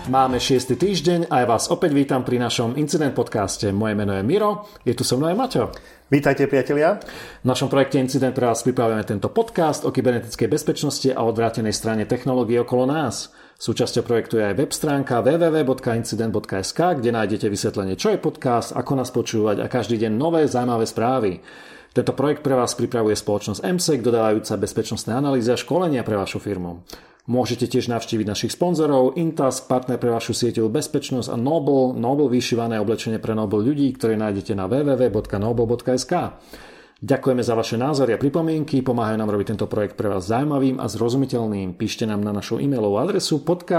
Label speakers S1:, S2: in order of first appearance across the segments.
S1: Máme 6. týždeň a ja vás opäť vítam pri našom Incident podcaste. Moje meno je Miro, je tu so mnou aj Maťo.
S2: Vítajte, priatelia.
S1: V našom projekte Incident pre vás pripravujeme tento podcast o kybernetickej bezpečnosti a odvrátenej strane technológií okolo nás. Súčasťou projektu je aj web stránka www.incident.sk, kde nájdete vysvetlenie, čo je podcast, ako nás počúvať a každý deň nové zaujímavé správy. Tento projekt pre vás pripravuje spoločnosť MSEC, dodávajúca bezpečnostné analýzy a školenia pre vašu firmu. Môžete tiež navštíviť našich sponzorov, Intask, partner pre vašu sieťovú bezpečnosť a Noble vyšívané oblečenie pre Noble ľudí, ktoré nájdete na www.noble.sk. Ďakujeme za vaše názory a pripomienky, pomáhajú nám robiť tento projekt pre vás zaujímavým a zrozumiteľným. Píšte nám na našu e-mailovú adresu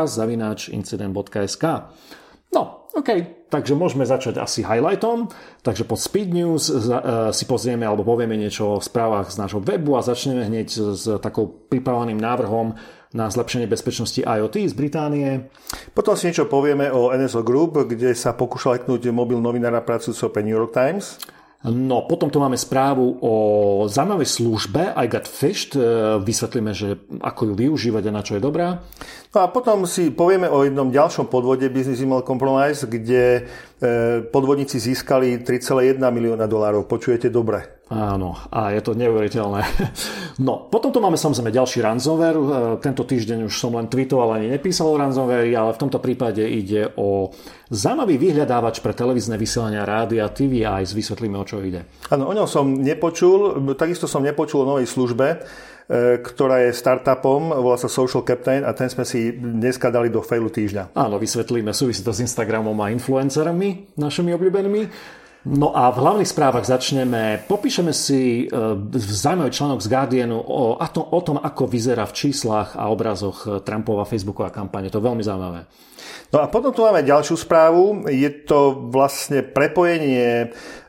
S1: podcast@incident.sk. No, OK, takže môžeme začať asi highlightom. Takže pod Speed News si pozrieme alebo povieme niečo o správach z nášho webu a začneme hneď s takou pripraveným návrhom na zlepšenie bezpečnosti IoT z Británie.
S2: Potom si niečo povieme o NSO Group, kde sa pokúšal hacknúť mobil novinára pracujúceho pre New York Times.
S1: No, potom tu máme správu o zaujímavej službe I Got Fished. Vysvetlíme, že ako ju využívať a na čo je dobrá.
S2: No a potom si povieme o jednom ďalšom podvode Business Email Compromise, kde podvodníci získali $3,1 milióna. Počujete dobre?
S1: Áno, a je to neuveriteľné. No, potom tu máme samozrejme ďalší ransomware. Tento týždeň už som len tweetoval, ani nepísal o ransomware, ale v tomto prípade ide o zaujímavý vyhľadávač pre televízne vysielania rádia TV a aj vysvetlíme, o čo ide.
S2: Áno, o ňom som nepočul, takisto som nepočul o novej službe, ktorá je startupom, volá sa Social Captain a ten sme si dneska dali do failu týždňa.
S1: Áno, vysvetlíme, súvisí to s Instagramom a influencermi, našimi obľúbenými. No a v hlavných správach popíšeme si zaujímavý článok z Guardianu o tom, ako vyzerá v číslach a obrazoch Trumpova Facebooková kampaň. Je to veľmi zaujímavé.
S2: No a potom tu máme ďalšiu správu. Je to vlastne prepojenie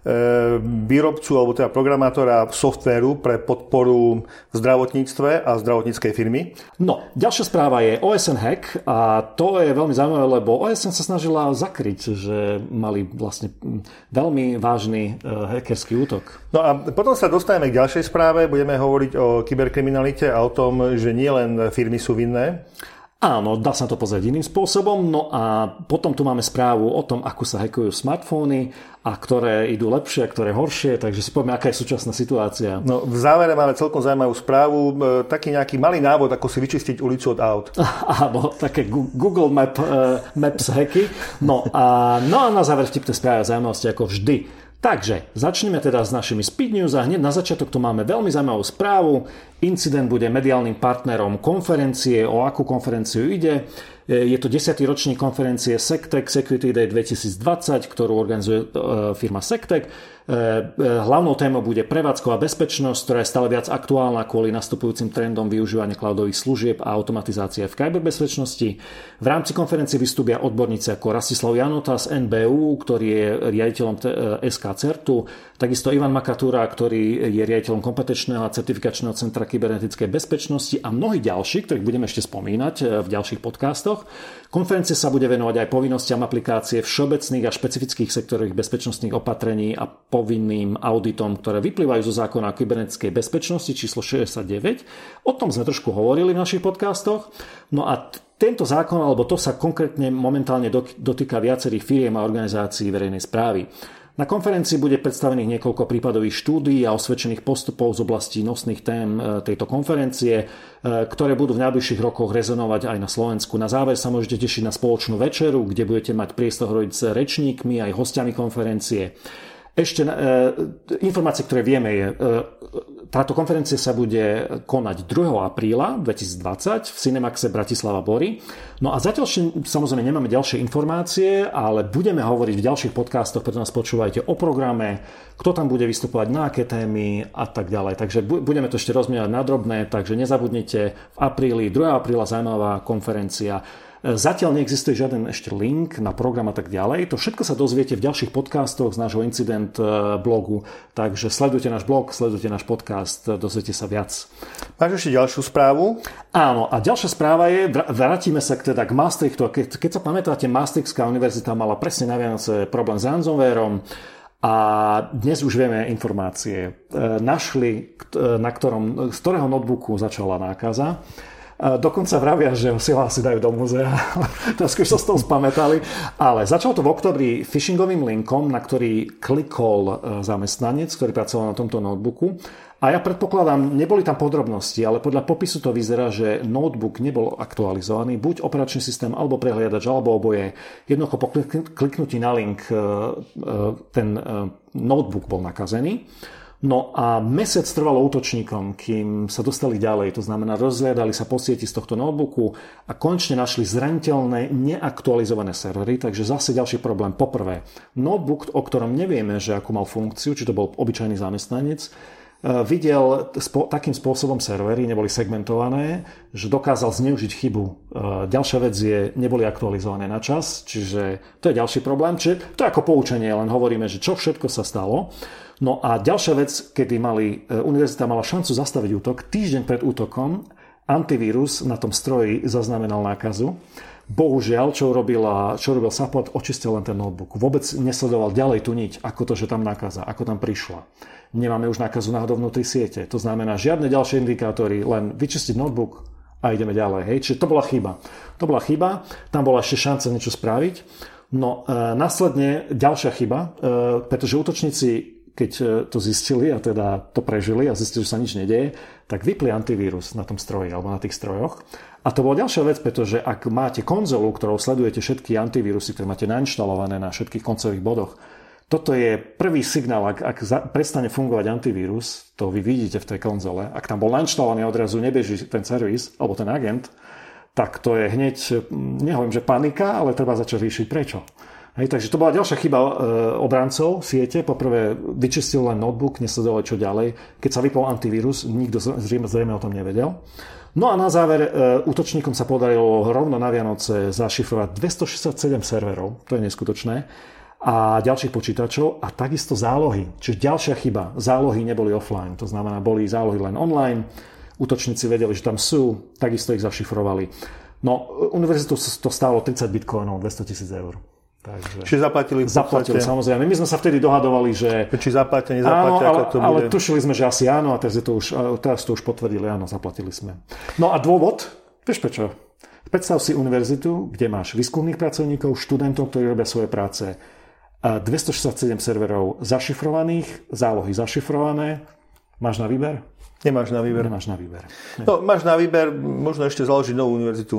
S2: výrobcu alebo teda programátora softvéru pre podporu v zdravotníctve a zdravotníckej firmy.
S1: No, ďalšia správa je OSN hack a to je veľmi zaujímavé, lebo OSN sa snažila zakryť, že mali vlastne veľmi vážny hackerský útok.
S2: No a potom sa dostaneme k ďalšej správe. Budeme hovoriť o kyberkriminalite a o tom, že nie len firmy sú vinné.
S1: Áno, dá sa to pozrieť iným spôsobom. No a potom tu máme správu o tom, ako sa hackujú smartfóny a ktoré idú lepšie a ktoré horšie, takže si povieme, aká je súčasná situácia.
S2: No, v závere máme celkom zaujímavú správu, taký nejaký malý návod, ako si vyčistiť ulicu od aut.
S1: Áno, také Google Maps hacky. No a na záver vtipné správy a zaujímavosti ako vždy. Takže začneme teda s našimi Speed News a hneď na začiatok tu máme veľmi zaujímavú správu. Incident bude mediálnym partnerom konferencie. O akú konferenciu ide? Je to 10. ročník konferencie SecTech Security Day 2020, ktorú organizuje firma SecTech. Hlavnou témou bude prevádzková bezpečnosť, ktorá je stále viac aktuálna kvôli nastupujúcim trendom využívania cloudových služieb a automatizácie v kyberbezpečnosti. V rámci konferencie vystúpia odborníci ako Rastislav Janota z NBU, ktorý je riaditeľom SK CERTu, takisto Ivan Makatúra, ktorý je riaditeľom kompetenčného a certifikačného centra kybernetickej bezpečnosti a mnohí ďalší, ktorých budeme ešte spomínať v ďalších podcastoch. Konferencia sa bude venovať aj povinnostiam aplikácie všeobecných a špecifických sektorových bezpečnostných opatrení a povinným auditom, ktoré vyplývajú zo zákona o kybernetickej bezpečnosti číslo 69. O tom sme trošku hovorili v našich podcastoch. No a tento zákon, alebo to sa konkrétne momentálne dotýka viacerých firiem a organizácií verejnej správy. Na konferencii bude predstavených niekoľko prípadových štúdií a osvedčených postupov z oblasti nosných tém tejto konferencie, ktoré budú v najbližších rokoch rezonovať aj na Slovensku. Na záver sa môžete tešiť na spoločnú večeru, kde budete mať priestor hovoriť s rečníkmi aj hostiami konferencie. Ešte informácie, ktoré vieme, je, táto konferencia sa bude konať 2. apríla 2020 v Cinemaxe Bratislava Bory. No a zatiaľ samozrejme nemáme ďalšie informácie, ale budeme hovoriť v ďalších podcastoch, preto nás počúvajte o programe, kto tam bude vystupovať, na aké témy a tak ďalej. Takže budeme to ešte rozmievať na drobné, takže nezabudnite v apríli, 2. apríla zaujímavá konferencia. Zatiaľ neexistuje žiaden ešte link na program a tak ďalej. To všetko sa dozviete v ďalších podcastoch z nášho Incident blogu. Takže sledujte náš blog, sledujte náš podcast, dozviete sa viac.
S2: Máš ešte ďalšiu správu?
S1: Áno, a ďalšia správa je, vrátime sa teda k Maastrichtu. Keď sa pamätáte, Maastrichtská univerzita mala presne na Vianoce problém s ransomwareom. A dnes už vieme informácie. Našli, z ktorého notebooku začala nákaza. Dokonca vravia, že ho si dajú do múzea. Teraz už sa z toho spamätali. Ale začal to v októbri phishingovým linkom, na ktorý klikol zamestnanec, ktorý pracoval na tomto notebooku. A ja predpokladám, neboli tam podrobnosti, ale podľa popisu to vyzerá, že notebook nebol aktualizovaný, buď operačný systém, alebo prehliadač, alebo oboje. Jednoducho po kliknutí na link ten notebook bol nakazený. No a mesiac trvalo útočníkom, kým sa dostali ďalej. To znamená, rozhliadali sa po sieti z tohto notebooku a konečne našli zraniteľné, neaktualizované servery. Takže zase ďalší problém. Poprvé, notebook, o ktorom nevieme, že akú mal funkciu, či to bol obyčajný zamestnanec, videl takým spôsobom servery, neboli segmentované, že dokázal zneužiť chybu. Ďalšia vec je, neboli aktualizované na čas, čiže to je ďalší problém. Čiže to je ako poučenie, len hovoríme, že čo všetko sa stalo. No a ďalšia vec, kedy univerzita mala šancu zastaviť útok, týždeň pred útokom antivírus na tom stroji zaznamenal nákazu. Bohužiaľ, čo robil support, očistil len ten notebook. Vôbec nesledoval ďalej tú niť, ako to, že tam nákaza, ako tam prišla. Nemáme už nákazu náhodou vnútri siete. To znamená, žiadne ďalšie indikátory, len vyčistiť notebook a ideme ďalej. Hej? Čiže to bola chyba. Tam bola ešte šanca niečo spraviť. No následne ďalšia chyba, pretože útočníci, keď to zistili a teda to prežili a zistili, že sa nič nedeje, tak vypli antivírus na tom stroji alebo na tých strojoch. A to bola ďalšia vec, pretože ak máte konzolu, ktorou sledujete všetky antivírusy, ktoré máte nainštalované na všetkých koncových bodoch, toto je prvý signál, ak prestane fungovať antivírus, to vy vidíte v tej konzole, ak tam bol nainštalovaný a odrazu nebeží ten servis alebo ten agent, tak to je hneď, nehovorím, že panika, ale treba začať riešiť prečo. Hej, takže to bola ďalšia chyba obrancov siete. Poprvé vyčistil len notebook, nesledoval čo ďalej. Keď sa vypol antivírus, nikto zrejme o tom nevedel. No a na záver útočníkom sa podarilo rovno na Vianoce zašifrovať 267 serverov, to je neskutočné, a ďalších počítačov a takisto zálohy. Čiže ďalšia chyba, zálohy neboli offline, to znamená, boli zálohy len online, útočníci vedeli, že tam sú, takisto ich zašifrovali. No, univerzitu to stálo 30 bitcoinov, 200 000 eur. Takže
S2: čiže zaplatili
S1: samozrejme. My sme sa vtedy dohadovali, že
S2: či zaplatia, nezaplatia, ako to bude. Ale
S1: tušili sme, že asi áno a teraz to už potvrdili, áno, zaplatili sme. No a dôvod, vieš prečo? Predstav si univerzitu, kde máš výskumných pracovníkov, študentov, ktorí robia svoje práce. 267 serverov zašifrovaných, zálohy zašifrované. Máš na výber?
S2: Nemáš na výber.
S1: Nemáš na výber.
S2: No, máš na výber, možno ešte založiť novú univerzitu.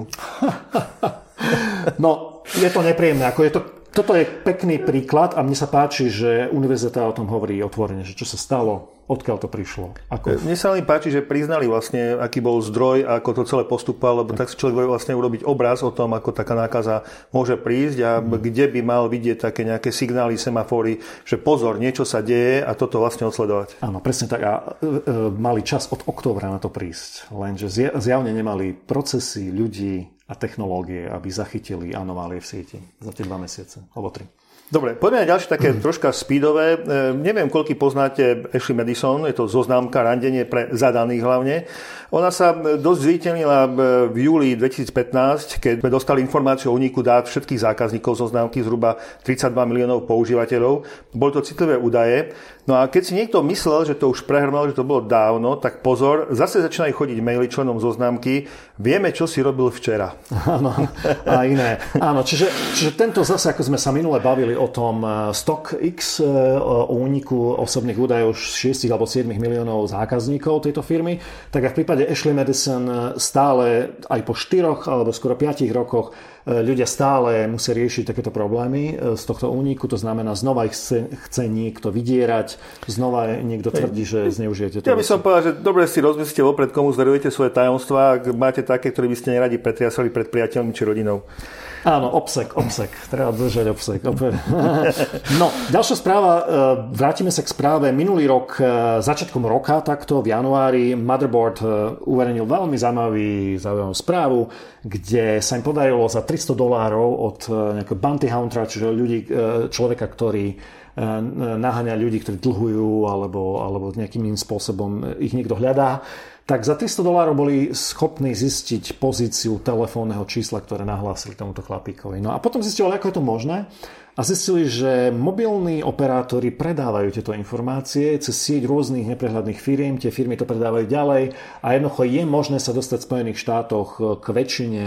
S1: No, je to nepríjemné. Toto je pekný príklad a mne sa páči, že univerzita o tom hovorí otvorene, že čo sa stalo, odkiaľ to prišlo.
S2: Mne sa len páči, že priznali vlastne, aký bol zdroj a ako to celé postupovalo, lebo tak si človek vie vlastne urobiť obraz o tom, ako taká nákaza môže prísť a kde by mal vidieť také nejaké signály, semafory, že pozor, niečo sa deje a toto vlastne odsledovať.
S1: Áno, presne tak. A mali čas od októbra na to prísť. Lenže zjavne nemali procesy, ľudí a technológie, aby zachytili anomálie v sieti za tie 2 mesiace, alebo 3.
S2: Dobre, poďme na ďalšie také troška speedové. Neviem, koľko poznáte Ashley Madison, je to zoznámka, randenie pre zadaných hlavne. Ona sa dosť zviditeľnila v júli 2015, keď sme dostali informáciu o úniku dát všetkých zákazníkov zoznámky, zhruba 32 miliónov používateľov. Boli to citlivé údaje. No a keď si niekto myslel, že to už prehrmel, že to bolo dávno, tak pozor, zase začínajú chodiť maily členom zoznámky. Vieme, čo si robil včera.
S1: Áno, a iné. Áno, čiže tento zase, ako sme sa minule bavili o tom StockX, o úniku osobných údajov 6 alebo 7 miliónov zákazníkov tejto firmy, tak v prípade Ashley Madison stále aj po 4 alebo skoro 5 rokoch ľudia stále musia riešiť takéto problémy z tohto úniku. To znamená, znova ich chce niekto vydierať, znova niekto tvrdí, že zneužijete to.
S2: Ja by som povedal, že dobre si rozmyslíte vopred, komu zverujete svoje tajomstvá, ak máte také, ktoré by ste neradi pretriasali pred priateľmi či rodinou.
S1: Áno, obsek. Treba držať obsek. No, ďalšia správa, vrátime sa k správe. Minulý rok, začiatkom roka, takto v januári, Motherboard uverejnil veľmi zaujímavú správu, kde sa im podarilo za $300 od nejakého bounty huntera, čiže človeka, ktorý naháňa ľudí, ktorí dlhujú alebo nejakým iným spôsobom ich niekto hľadá, tak za $300 boli schopní zistiť pozíciu telefónneho čísla, ktoré nahlásili tomuto chlapíkovi. No a potom zistili, ako je to možné a zistili, že mobilní operátori predávajú tieto informácie cez sieť rôznych neprehľadných firiem, tie firmy to predávajú ďalej a jednoducho je možné sa dostať v Spojených štátoch k väčšine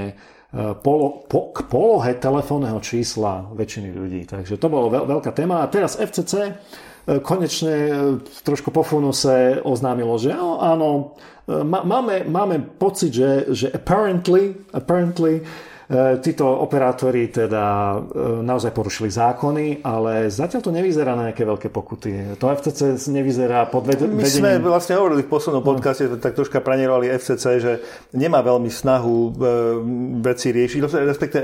S1: k polohe telefónneho čísla väčšiny ľudí. Takže to bola veľká téma. A teraz FCC konečne trošku po funuse oznámilo, že áno, máme pocit, že apparently títo operátori teda naozaj porušili zákony, ale zatiaľ to nevyzerá na nejaké veľké pokuty. To FCC nevyzerá pod vedením...
S2: My sme vlastne hovorili v poslednom podcaste, tak troška pranierovali FCC, že nemá veľmi snahu veci riešiť, respektíve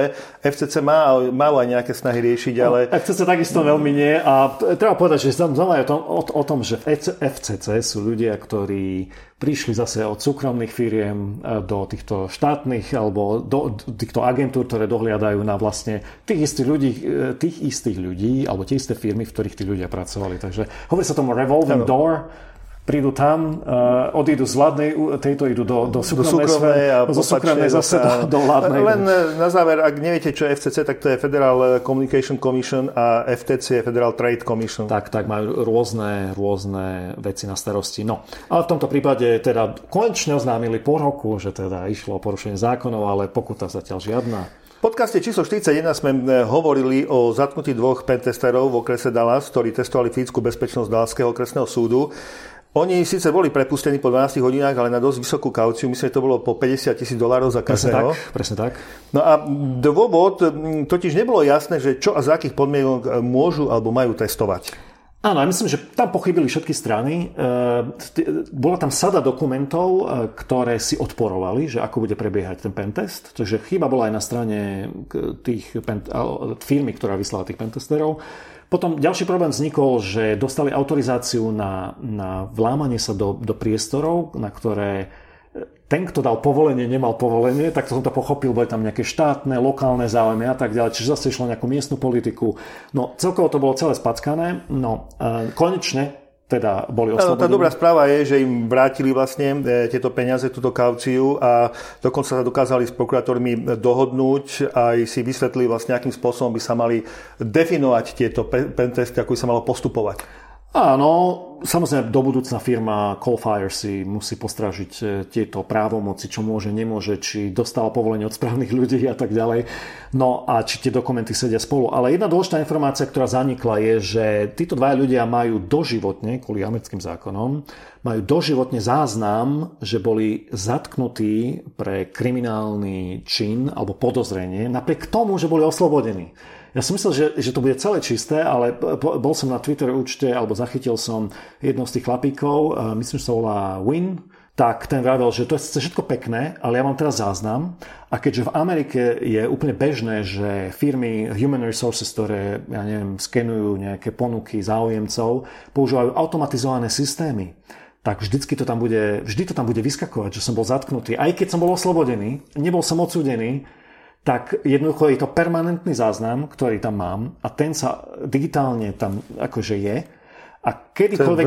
S2: FCC má aj nejaké snahy riešiť, ale...
S1: FCC takisto veľmi nie a treba povedať, že znova je o tom, že v FCC sú ľudia, ktorí prišli zase od súkromných firiem do týchto štátnych alebo do týchto agentúr, ktoré dohliadajú na vlastne tých istých ľudí alebo tie isté firmy, v ktorých tí ľudia pracovali. Takže hovorí sa tomu revolving door. Prídu tam, odídu z vládnej, tejto idú do súkromnej sféry, zo súkromnej zase do vládnej.
S2: Len na záver, ak neviete, čo je FCC, tak to je Federal Communication Commission a FTC je Federal Trade Commission.
S1: Tak, majú rôzne veci na starosti. No, ale v tomto prípade teda konečne oznámili po roku, že teda išlo o porušenie zákonov, ale pokuta zatiaľ žiadna.
S2: V podcaste číslo 41 sme hovorili o zatknutí 2 pentesterov v okrese Dallas, ktorí testovali fyzickú bezpečnosť Dallasského okresného súdu. Oni síce boli prepustení po 12 hodinách, ale na dosť vysokú kauciu. Myslím, že to bolo po $50,000 za každého.
S1: Presne tak.
S2: No a dôvod, totiž nebolo jasné, že čo a za akých podmienok môžu alebo majú testovať.
S1: Áno, ja myslím, že tam pochybili všetky strany. Bola tam sada dokumentov, ktoré si odporovali, že ako bude prebiehať ten pentest. Takže chyba bola aj na strane tých firmy, ktorá vyslala tých pentesterov. Potom ďalší problém vznikol, že dostali autorizáciu na vlámanie sa do priestorov, na ktoré ten, kto dal povolenie, nemal povolenie, tak to som to pochopil, boli tam nejaké štátne, lokálne záujmy a tak ďalej, čiže zase išlo nejakú miestnu politiku. No celkovo to bolo celé spackané, no konečne teda boli oslobodení.
S2: Tá dobrá správa je, že im vrátili vlastne tieto peniaze, túto kauciu a dokonca sa dokázali s prokurátormi dohodnúť a aj si vysvetlili vlastne, akým spôsobom by sa mali definovať tieto pentesty, ako by sa malo postupovať.
S1: Áno, samozrejme do budúcna firma Coalfire si musí postrážiť tieto právomoci, čo môže, nemôže, či dostala povolenie od správnych ľudí a tak ďalej. No a či tie dokumenty sedia spolu. Ale jedna dôležitá informácia, ktorá zanikla, je, že títo dvaja ľudia majú doživotne, kvôli americkým zákonom, majú doživotne záznam, že boli zatknutí pre kriminálny čin alebo podozrenie, napriek tomu, že boli oslobodení. Ja som myslel, že to bude celé čisté, ale bol som na Twitter účte, alebo zachytil som jednou z tých chlapíkov, myslím, že sa volá Win, tak ten vravel, že to je všetko pekné, ale ja mám teraz záznam. A keďže v Amerike je úplne bežné, že firmy Human Resources, ktoré, ja neviem, skenujú nejaké ponuky záujemcov, používajú automatizované systémy, tak vždy to tam bude vyskakovať, že som bol zatknutý. Aj keď som bol oslobodený, nebol som odsúdený, tak jednoducho je to permanentný záznam, ktorý tam mám a ten sa digitálne tam akože je a kedykoľvek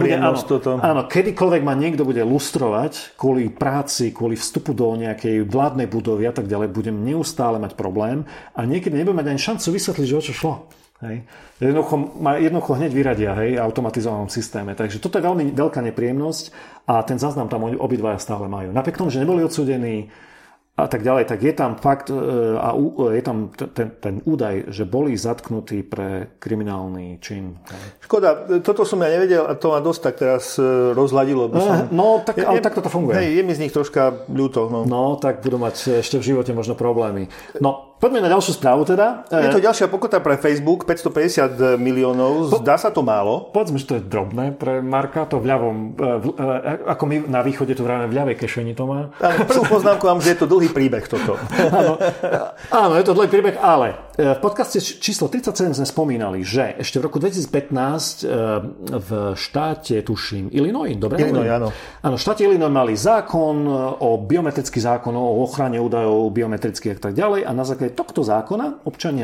S1: ma niekto bude lustrovať kvôli práci, kvôli vstupu do nejakej vládnej budovy a tak ďalej, budem neustále mať problém a niekedy nebudem mať ani šancu vysvetliť, že o čo šlo. Hej. Jednoducho hneď vyradia, hej, v automatizovanom systéme. Takže toto je veľmi veľká nepríjemnosť a ten záznam tam obidvaja stále majú. Napriek tomu, že neboli odsúdení a tak ďalej, tak je tam fakt a je tam ten údaj, že boli zatknutí pre kriminálny čin.
S2: Škoda, toto som ja nevedel a to ma dosť tak teraz rozladilo.
S1: No, tak, ale takto to funguje.
S2: Hej, je mi z nich troška ľúto.
S1: No, tak budú mať ešte v živote možno problémy. No, poďme na ďalšiu správu teda.
S2: Je to ďalšia pokuta pre Facebook, 550 miliónov. Zdá sa to málo?
S1: Povedzme, že to je drobné pre Marka, to v ľavom, ako my na východe to vravíme, v ľavej kešeni to má.
S2: Prvú poznámku mám, že je to dlhý príbeh toto.
S1: Áno, je to dlhý príbeh, ale v podcaste číslo 37 sme spomínali, že ešte v roku 2015 v štáte, tuším, Illinois, dobre?
S2: Illinois, áno.
S1: Áno, v štáte Illinois mali zákon o biometrický zákon, o ochrane údajov biometrických a tak ďalej a na základe tohto zákona občania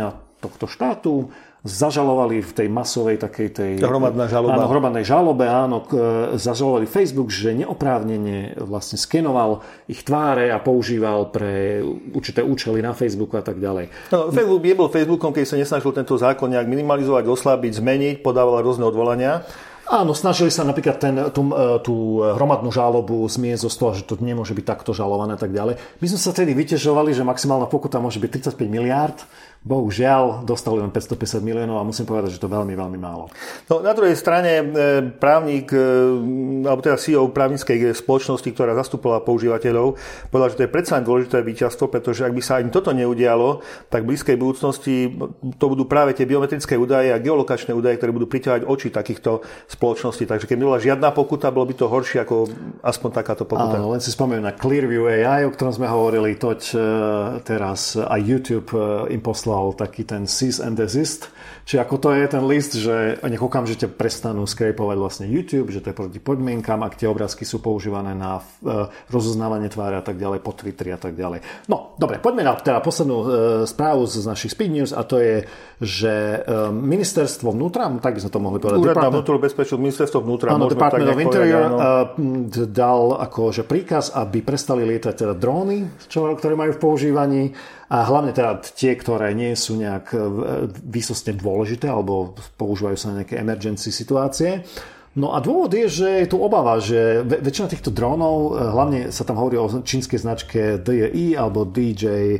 S1: tohto štátu, zažalovali v tej masovej takej tej...
S2: Hromadná žaloba.
S1: Áno, hromadnej žalobe, áno, zažalovali Facebook, že neoprávnene vlastne skenoval ich tváre a používal pre určité účely na Facebooku a tak ďalej.
S2: No, Facebook nebol Facebookom, keď sa nesnažil tento zákon nejak minimalizovať, oslabiť, zmeniť, podával rôzne odvolania.
S1: Áno, snažili sa napríklad tú hromadnú žalobu zmiesť zo toho, že to nemôže byť takto žalované a tak ďalej. My sme sa tedy vyťažovali, že maximálna pokuta môže byť 35 miliárd. Bohužiaľ, dostali len 550 miliónov a musím povedať, že to veľmi, veľmi málo.
S2: No, na druhej strane právnik, alebo teda CEO právnickej spoločnosti, ktorá zastupovala používateľov, povedal, že to je predsa dôležité víťazstvo, pretože ak by sa im toto neudialo, tak v blízkej budúcnosti to budú práve tie biometrické údaje a geolokačné údaje, ktoré budú priťahovať oči takýchto spoločností. Takže keď nebola žiadna pokuta, bolo by to horšie ako aspoň takáto pokuta.
S1: Áno, len si spomeniem na Clearview AI, o ktorom sme hovorili, toť teraz aj YouTube im poslal taký ten cease and desist. Čiže ako to je ten list, že nech okamžite prestanú scrapovať vlastne YouTube, že to je proti podmienkam, ak tie obrázky sú používané na rozoznávanie tváre a tak ďalej, po Twitteri a tak ďalej. No, dobre, poďme na teda poslednú správu z našich Speed News a to je, že ministerstvo vnútra, tak by sme to mohli povedať.
S2: Úrad na vnútornú bezpečnosť, ministerstvo vnútra.
S1: Áno, Department of Interior dal akože príkaz, aby prestali lietať teda dróny, ktoré majú v používaní a hlavne teda tie, ktoré nie sú nejak výsostne dôležité alebo používajú sa na nejaké emergency situácie. No a dôvod je, že je tu obava, že väčšina týchto drónov, hlavne sa tam hovorí o čínskej značke DJI alebo DJI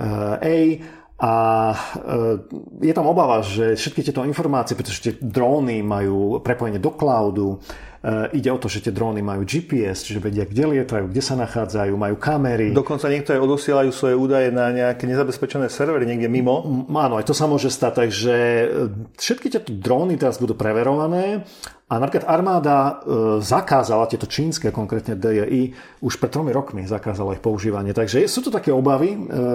S1: a je tam obava, že všetky tieto informácie, pretože tie dróny majú prepojenie do cloudu, ide o to, že tie dróny majú GPS, čiže vedia, kde lietajú, kde sa nachádzajú, majú kamery.
S2: Dokonca niektoré odosielajú svoje údaje na nejaké nezabezpečené servery niekde mimo.
S1: Áno, aj to sa môže stať, takže všetky tieto dróny teraz budú preverované a napríklad armáda zakázala tieto čínske, konkrétne DJI, už pred 3 rokmi zakázala ich používanie. Takže sú to také obavy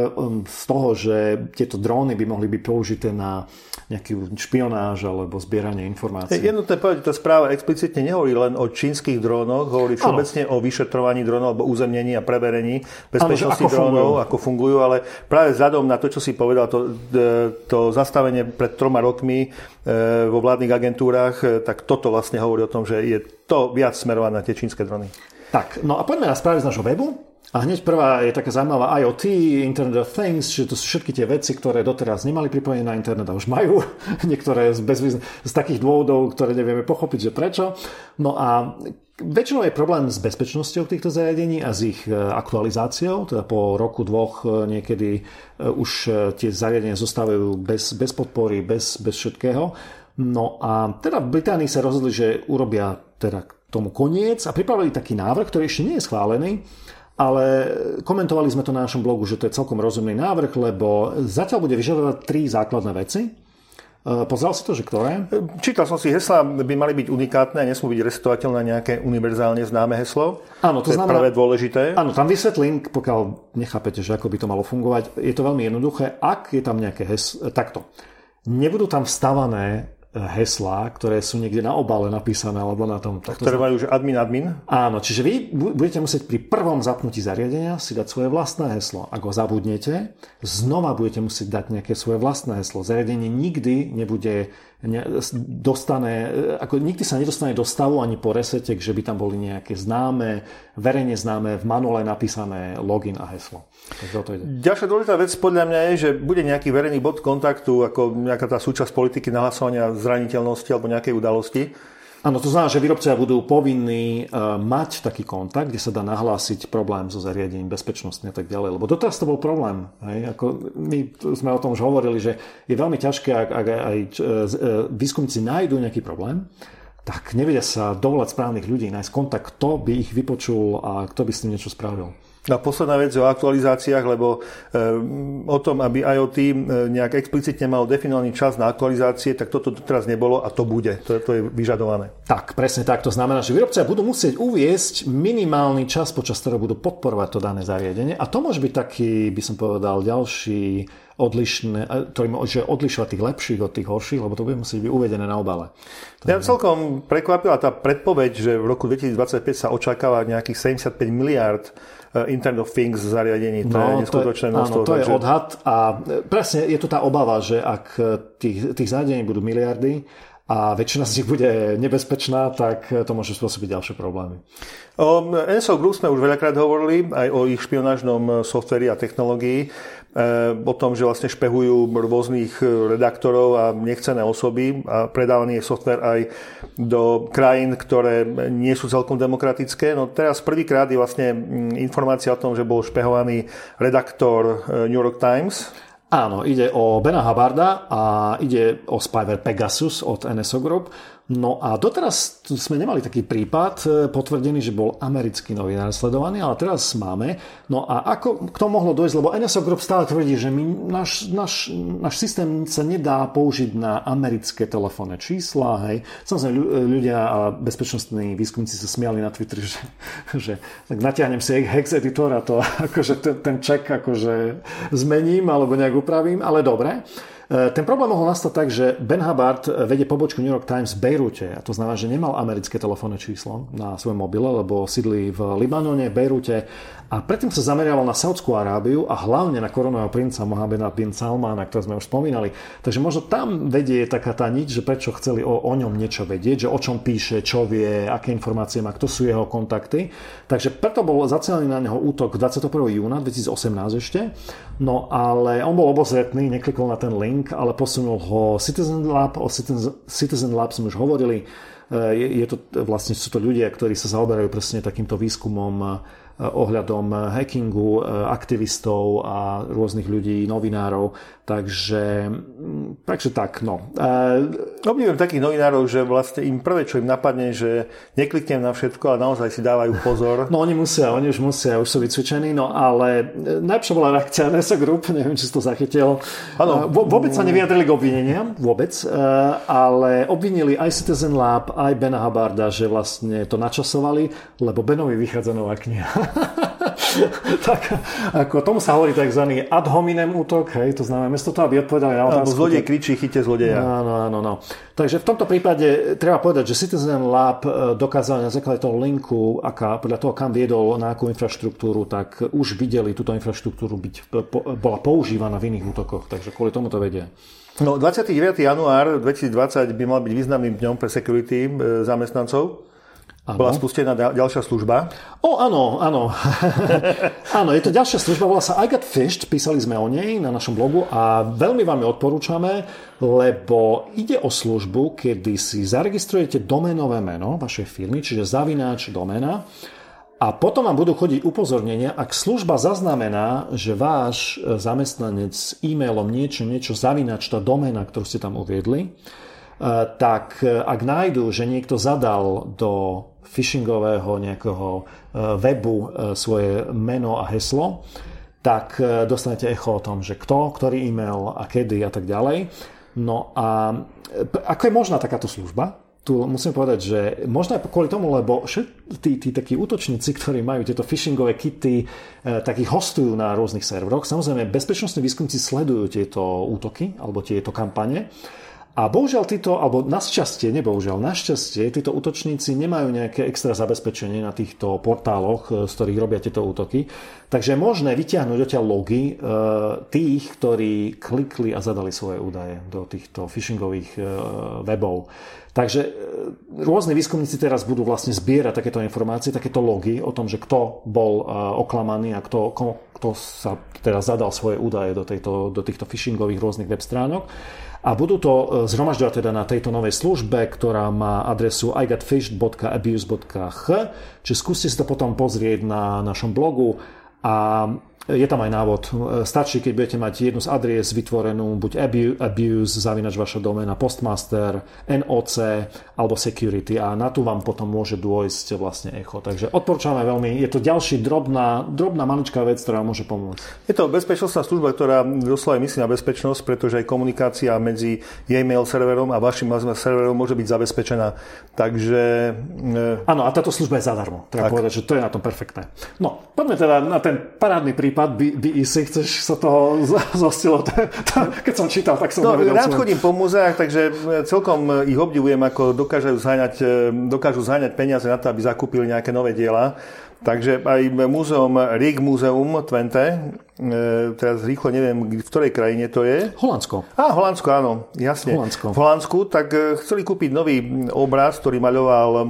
S1: z toho, že tieto dróny by mohli byť použité na nejakú špionáž alebo zbieranie informácií.
S2: Jednotné povedať, tá správa explicitne nehovorí len o čínskych drónoch, hovorí všeobecne o vyšetrovaní drónov alebo uzemnení a preverení bezpečnosti drónov, ako fungujú, ale práve vzhľadom na to, čo si povedal, to zastavenie pred 3 rokmi vo vládnych agentúrach, tak toto vlastne hovorí o tom, že je to viac smerované na tie čínske dróny.
S1: Tak, no a poďme na správy z nášho webu. A hneď prvá je taká zaujímavá IoT, Internet of Things, čiže to sú všetky tie veci, ktoré doteraz nemali pripojenie na internet a už majú. Niektoré z takých dôvodov, ktoré nevieme pochopiť, že prečo. No a väčšinou je problém s bezpečnosťou týchto zariadení a s ich aktualizáciou. Teda po roku, 2 niekedy už tie zariadenia zostávajú bez podpory, bez všetkého. No a teda v Británii sa rozhodli, že urobia teda k tomu koniec a pripravili taký návrh, ktorý ešte nie je schválený, ale komentovali sme to na našom blogu, že to je celkom rozumný návrh, lebo zatiaľ bude vyžadovať 3 základné veci. Pozrel si to, že ktoré?
S2: Čítal som si, heslá by mali byť unikátne a nesmú byť restovateľné na nejaké univerzálne známe heslo.
S1: Áno, to znamená,
S2: je práve dôležité. Áno,
S1: tam vysvetlím, pokiaľ nechápete, že ako by to malo fungovať. Je to veľmi jednoduché. Ak je tam nejaké heslo, takto. Nebudú tam vstavané heslá, ktoré sú niekde na obale napísané alebo na tom.
S2: Ktoré majú už admin.
S1: Áno, čiže vy budete musieť pri prvom zapnutí zariadenia si dať svoje vlastné heslo. Ak ho zabudnete, znova budete musieť dať nejaké svoje vlastné heslo. Zariadenie nikdy nikdy sa nedostane do stavu ani po resete, že by tam boli nejaké známe, verejne známe, v manuále napísané login a heslo. Takže o to ide.
S2: Ďalšia dôležitá vec podľa mňa je, že bude nejaký verejný bod kontaktu, ako nejaká tá súčasť politiky nahlasovania zraniteľnosti alebo nejakej udalosti.
S1: Áno, to znamená, že výrobcovia budú povinní mať taký kontakt, kde sa dá nahlásiť problém so zariadením bezpečnostne a tak ďalej. Lebo doteraz to bol problém. Hej? My sme o tom už hovorili, že je veľmi ťažké, ak aj výskumníci nájdú nejaký problém, tak nevedia sa dovolať správnych ľudí, nájsť kontakt, kto by ich vypočul a kto by s tým niečo spravil.
S2: A posledná vec o aktualizáciách, lebo o tom, aby IoT nejak explicitne malo definovaný čas na aktualizácie, tak toto teraz nebolo a to bude. To je vyžadované.
S1: Tak, presne tak. To znamená, že výrobcovia budú musieť uviesť minimálny čas, počas ktorého budú podporovať to dané zariadenie. A to môže byť taký, by som povedal, ďalší odlišné, ktorý môže odlišovať tých lepších od tých horších, lebo to bude musieť byť uvedené na obale.
S2: Mňa celkom prekvapila tá predpoveď, že v roku 2025 sa očakáva nejakých 75 miliárd Internet of Things zariadení. To je neskutočné množstvo.
S1: Áno, to je odhad a presne je tu tá obava, že ak tých zariadení budú miliardy a väčšina z nich bude nebezpečná, tak to môže spôsobiť ďalšie problémy.
S2: O NSO Group sme už veľakrát hovorili, aj o ich špionážnom softveri a technológii, o tom, že vlastne špehujú rôznych redaktorov a nechcené osoby a predávaný je softver aj do krajín, ktoré nie sú celkom demokratické. No teraz prvýkrát je vlastne informácia o tom, že bol špehovaný redaktor New York Times.
S1: Áno, ide o Bena Hubbarda a ide o spyware Pegasus od NSO Group. No a doteraz sme nemali taký prípad potvrdený, že bol americký novinár sledovaný, ale teraz máme. No a ako k tomu mohlo dojsť, lebo NSO Group stále tvrdí, že náš systém sa nedá použiť na americké telefónne čísla. Hej. Samozrejme, ľudia a bezpečnostní výskumníci sa smiali na Twitteri, že tak natiahnem si hex editor a to akože ten check akože zmením alebo nejak upravím, ale dobre. Ten problém mohol nastať tak, že Ben Hubbard vedie pobočku New York Times v Bejrúte. A to znamená, že nemal americké telefónne číslo na svojom mobile, lebo sídli v Libanone, Bejrúte. A predtým sa zameriaval na Saudskú Arábiu a hlavne na korunového princa Mohammeda bin Salmana, ktoré sme už spomínali. Takže možno tam vedie taká tá niť, že prečo chceli o ňom niečo vedieť, že o čom píše, čo vie, aké informácie má, kto sú jeho kontakty. Takže preto bol zacielený na neho útok 21. júna 2018 ešte. No ale on bol obozretný, neklikol na ten link, ale posunul ho Citizen Lab. O Citizen Lab sme už hovorili. Vlastne sú to ľudia, ktorí sa zaoberajú presne takýmto výskumom ohľadom hackingu, aktivistov a rôznych ľudí, novinárov. Takže tak, no.
S2: Obdivujem takých novinárov, že vlastne im prvé, čo im napadne, že nekliknem na všetko, ale naozaj si dávajú pozor.
S1: No oni už sú vycvičení, no ale najlepšia bola reakcia NSO Group, neviem, či si to zachytil. Vôbec sa nevyjadrili k obvineniam, vôbec, ale obvinili aj Citizen Lab, aj Bena Hubbarda, že vlastne to načasovali, lebo Benovi vychádza nová kniha. Tak, ako tomu sa hovorí tzv. Ad hominem útok, hej, to znamená, miesto toho, aby odpovedali na otázku.
S2: Zlodej kričí, chyťte zlodeja.
S1: Áno. Takže v tomto prípade treba povedať, že Citizen Lab dokázal na základe toho linku, podľa toho, kam viedol na akú infraštruktúru, tak už videli túto infraštruktúru bola používaná v iných útokoch, takže kvôli tomu to vedie.
S2: No, 29. január 2020 by mal byť významným dňom pre security zamestnancov. Bola spustená ďalšia služba?
S1: Áno. Áno, je to ďalšia služba, volá sa I Got Fished, písali sme o nej na našom blogu a veľmi vám ju odporúčame, lebo ide o službu, kedy si zaregistrujete doménové meno vašej firmy, čiže zavináč doména, a potom vám budú chodiť upozornenia, ak služba zaznamená, že váš zamestnanec s e-mailom niečo zavináč tá doména, ktorú ste tam uviedli, tak ak nájdu, že niekto zadal do phishingového nejakého webu svoje meno a heslo, tak dostanete echo o tom, že ktorý e-mail a kedy a tak ďalej. No a ako je možná takáto služba? Tu musím povedať, že možno aj kvôli tomu, lebo tí takí útočníci, ktorí majú tieto phishingové kity, takí hostujú na rôznych serveroch. Samozrejme, bezpečnostní výskumníci sledujú tieto útoky alebo tieto kampane. A bohužiaľ našťastie, títo útočníci nemajú nejaké extra zabezpečenie na týchto portáloch, z ktorých robia tieto útoky. Takže je možné vytiahnuť odtiaľ logy tých, ktorí klikli a zadali svoje údaje do týchto phishingových webov. Takže rôzni výskumníci teraz budú vlastne zbierať takéto informácie, takéto logy o tom, že kto bol oklamaný a kto sa teraz zadal svoje údaje do týchto phishingových rôznych web stránok. A budú to zhromažďovať teda na tejto novej službe, ktorá má adresu igotfished.abuse.ch, čiže skúste si to potom pozrieť na našom blogu a je tam aj návod. Stačí, keď budete mať jednu z adries vytvorenú, buď abuse, zavinač vaša doména, postmaster, NOC alebo security a na tu vám potom môže dôjsť vlastne echo. Takže odporúčame veľmi, je to ďalší drobná maličká vec, ktorá môže pomôcť.
S2: Je to bezpečnostná služba, ktorá doslova myslí na bezpečnosť, pretože aj komunikácia medzi e-mail serverom a vašim serverom môže byť zabezpečená. Takže...
S1: Áno, a táto služba je zadarmo. Treba povedať, že to je na tom perfektné. No, poďme teda na ten parádny prípad prípad BEC, chceš sa toho zostilo? Keď som čítal, tak som nevedel.
S2: Rád chodím po múzeách, takže celkom ich obdivujem, ako dokážu zháňať peniaze na to, aby zakúpili nejaké nové diela. Takže aj Rijksmuseum Twente, teraz rýchlo neviem, v ktorej krajine to je.
S1: Holandsko.
S2: Holandsko, áno, jasne.
S1: Holandsko.
S2: V Holandsku, tak chceli kúpiť nový obraz, ktorý maľoval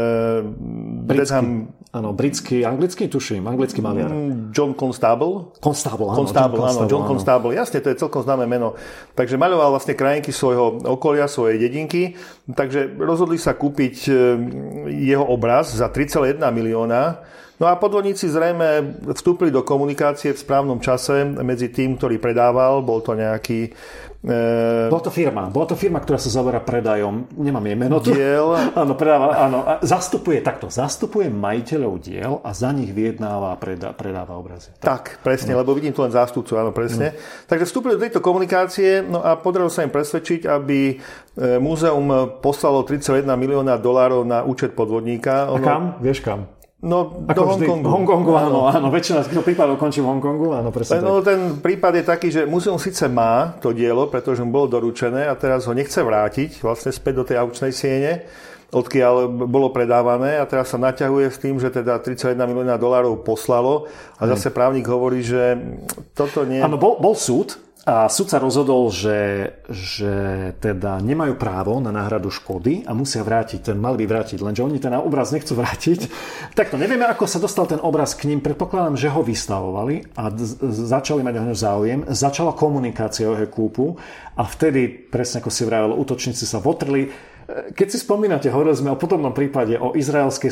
S1: britský, anglický, tuším, anglický maliar.
S2: John Constable. John Constable, jasne, to je celkom známe meno. Takže maľoval vlastne krajinky svojho okolia, svojej dedinky, takže rozhodli sa kúpiť jeho obraz za 3,1 milióna. No a podvodníci zrejme vstúpili do komunikácie v správnom čase medzi tým, ktorý predával, bol to nejaký...
S1: Bola to firma, ktorá sa zaoberá predajom, nemám jej meno.
S2: Diel.
S1: Áno, zastupuje majiteľov diel a za nich vyjednáva a predáva obrazy.
S2: Tak, presne, lebo vidím tu len zástupcu, áno, presne. Takže vstúpili do tejto komunikácie, no a podarilo sa im presvedčiť, aby múzeum poslalo $3,1 milióna na účet podvodníka.
S1: A kam? Vieš kam?
S2: No, do Hongkongu.
S1: Hongkongu, áno. Väčšina z prípadov končí v Hongkongu, áno, presne tak.
S2: No, ten prípad je taký, že múzeum síce má to dielo, pretože mu bolo doručené a teraz ho nechce vrátiť vlastne späť do tej aukčnej siene, odkiaľ bolo predávané a teraz sa naťahuje s tým, že teda $3,1 milióna poslalo a zase právnik hovorí, že toto nie...
S1: Áno, bol súd. A súd sa rozhodol, že teda nemajú právo na náhradu škody a musia mali by vrátiť, lenže oni ten obraz nechcú vrátiť. Takto, nevieme, ako sa dostal ten obraz k ním, predpokladám, že ho vystavovali a začali mať o ňo záujem, začala komunikácia o jeho kúpu a vtedy, presne ako si vravel, útočníci sa votrli. Keď si spomínate, hovorili sme o podobnom prípade o izraelskej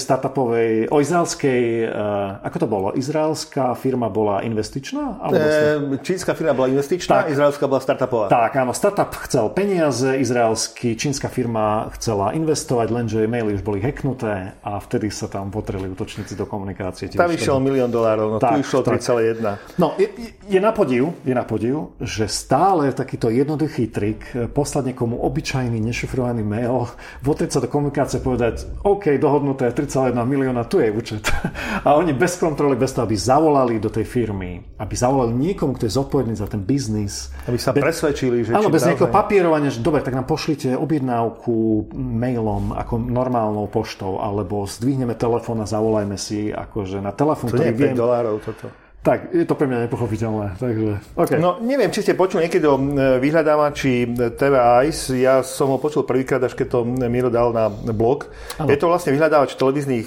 S1: ako to bolo? Izraelská firma bola investičná?
S2: Čínska firma bola investičná, tak, izraelská bola startupová.
S1: Tak, áno, startup chcel peniaze, čínska firma chcela investovať, lenže maily už boli hacknuté a vtedy sa tam potreli útočníci do komunikácie.
S2: Tam išiel $1 milión, no tak, tu išlo 3,1.
S1: No, je na podiv, že stále takýto jednoduchý trik poslať niekomu obyčajný, nešifrovaný mail, votriť sa do komunikácie a povedať, OK, dohodnuté 3,1 milióna, tu je účet. A oni bez kontroly, bez toho, aby zavolali do tej firmy, aby zavolali niekomu, kto je zodpovedný za ten biznis.
S2: Aby sa presvedčili, že...
S1: Áno, bez nejakého papierovania, že dobre, tak nám pošlite objednávku mailom, ako normálnou poštou, alebo zdvihneme telefón a zavolajme si akože na telefón,
S2: ktorý viem... To nie je $5 toto.
S1: Tak, je to pre mňa nepochopiteľné. Takže, okay.
S2: No, neviem, či ste počuli niekedy o vyhľadávači TV Eyes. Ja som ho počul prvýkrát, až keď to Miro dal na blog. Ano. Je to vlastne vyhľadávač televíznych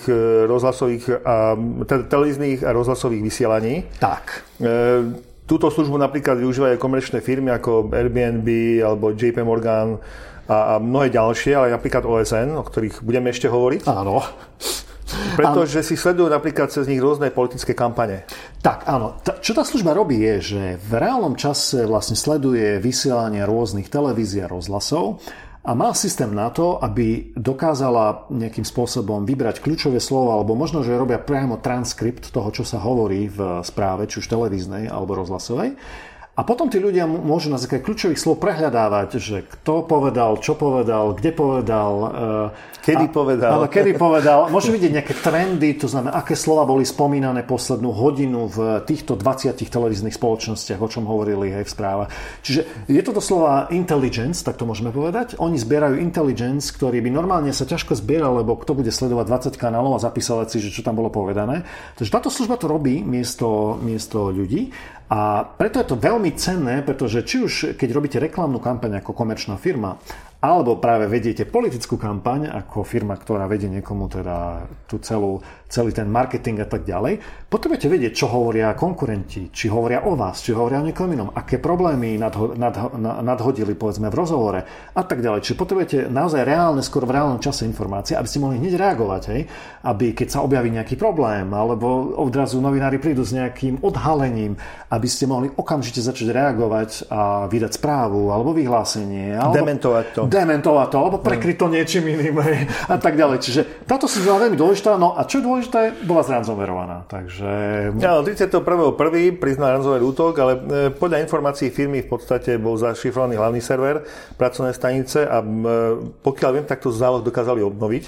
S2: a rozhlasových vysielaní.
S1: Tak.
S2: Túto službu napríklad využívajú komerčné firmy ako Airbnb alebo JP Morgan a mnohé ďalšie, ale napríklad OSN, o ktorých budeme ešte hovoriť.
S1: Áno.
S2: Pretože si sledujú napríklad cez nich rôzne politické kampane.
S1: Tak, áno. Čo tá služba robí je, že v reálnom čase vlastne sleduje vysielanie rôznych televízií a rozhlasov a má systém na to, aby dokázala nejakým spôsobom vybrať kľúčové slova, alebo možno, že robia priamo transkript toho, čo sa hovorí v správe, či už televíznej alebo rozhlasovej. A potom tí ľudia môžu na základe kľúčových slov prehľadávať, že kto povedal, čo povedal, kde povedal,
S2: kedy
S1: povedal. Môžu vidieť nejaké trendy, to znamená, aké slova boli spomínané poslednú hodinu v týchto 20 televíznych spoločnostiach, o čom hovorili aj v správach. Čiže je to doslova intelligence, tak to môžeme povedať. Oni zbierajú intelligence, ktorý by normálne sa ťažko zbieral, lebo kto bude sledovať 20 kanálov a zapísať si, že čo tam bolo povedané. Takže táto služba to robí miesto ľudí. A preto je to veľmi cenné, pretože či už keď robíte reklamnú kampaň ako komerčná firma, alebo práve vediete politickú kampaň ako firma, ktorá vedie niekomu teda tú celý ten marketing a tak ďalej, potrebujete vedieť, čo hovoria konkurenti, či hovoria o vás, či hovoria o niekom inom, aké problémy nadhodili povedzme v rozhovore a tak ďalej. Čiže potrebujete naozaj skoro v reálnom čase informácie, aby ste mohli hneď reagovať, aby keď sa objaví nejaký problém, alebo odrazu novinári prídu s nejakým odhalením, aby ste mohli okamžite začať reagovať a vydať správu alebo vyhlásenie. Dementovať to, alebo prekryť to niečím iným a tak ďalej. Čiže táto služba je veľmi dôležitá. No a čo je dôležité, bola zransomerovaná. Takže...
S2: Ja, 31.1. priznal ransomware útok, ale podľa informácií firmy v podstate bol zašifrovaný hlavný server pracovnej stanice a pokiaľ viem, tak to závod dokázali obnoviť.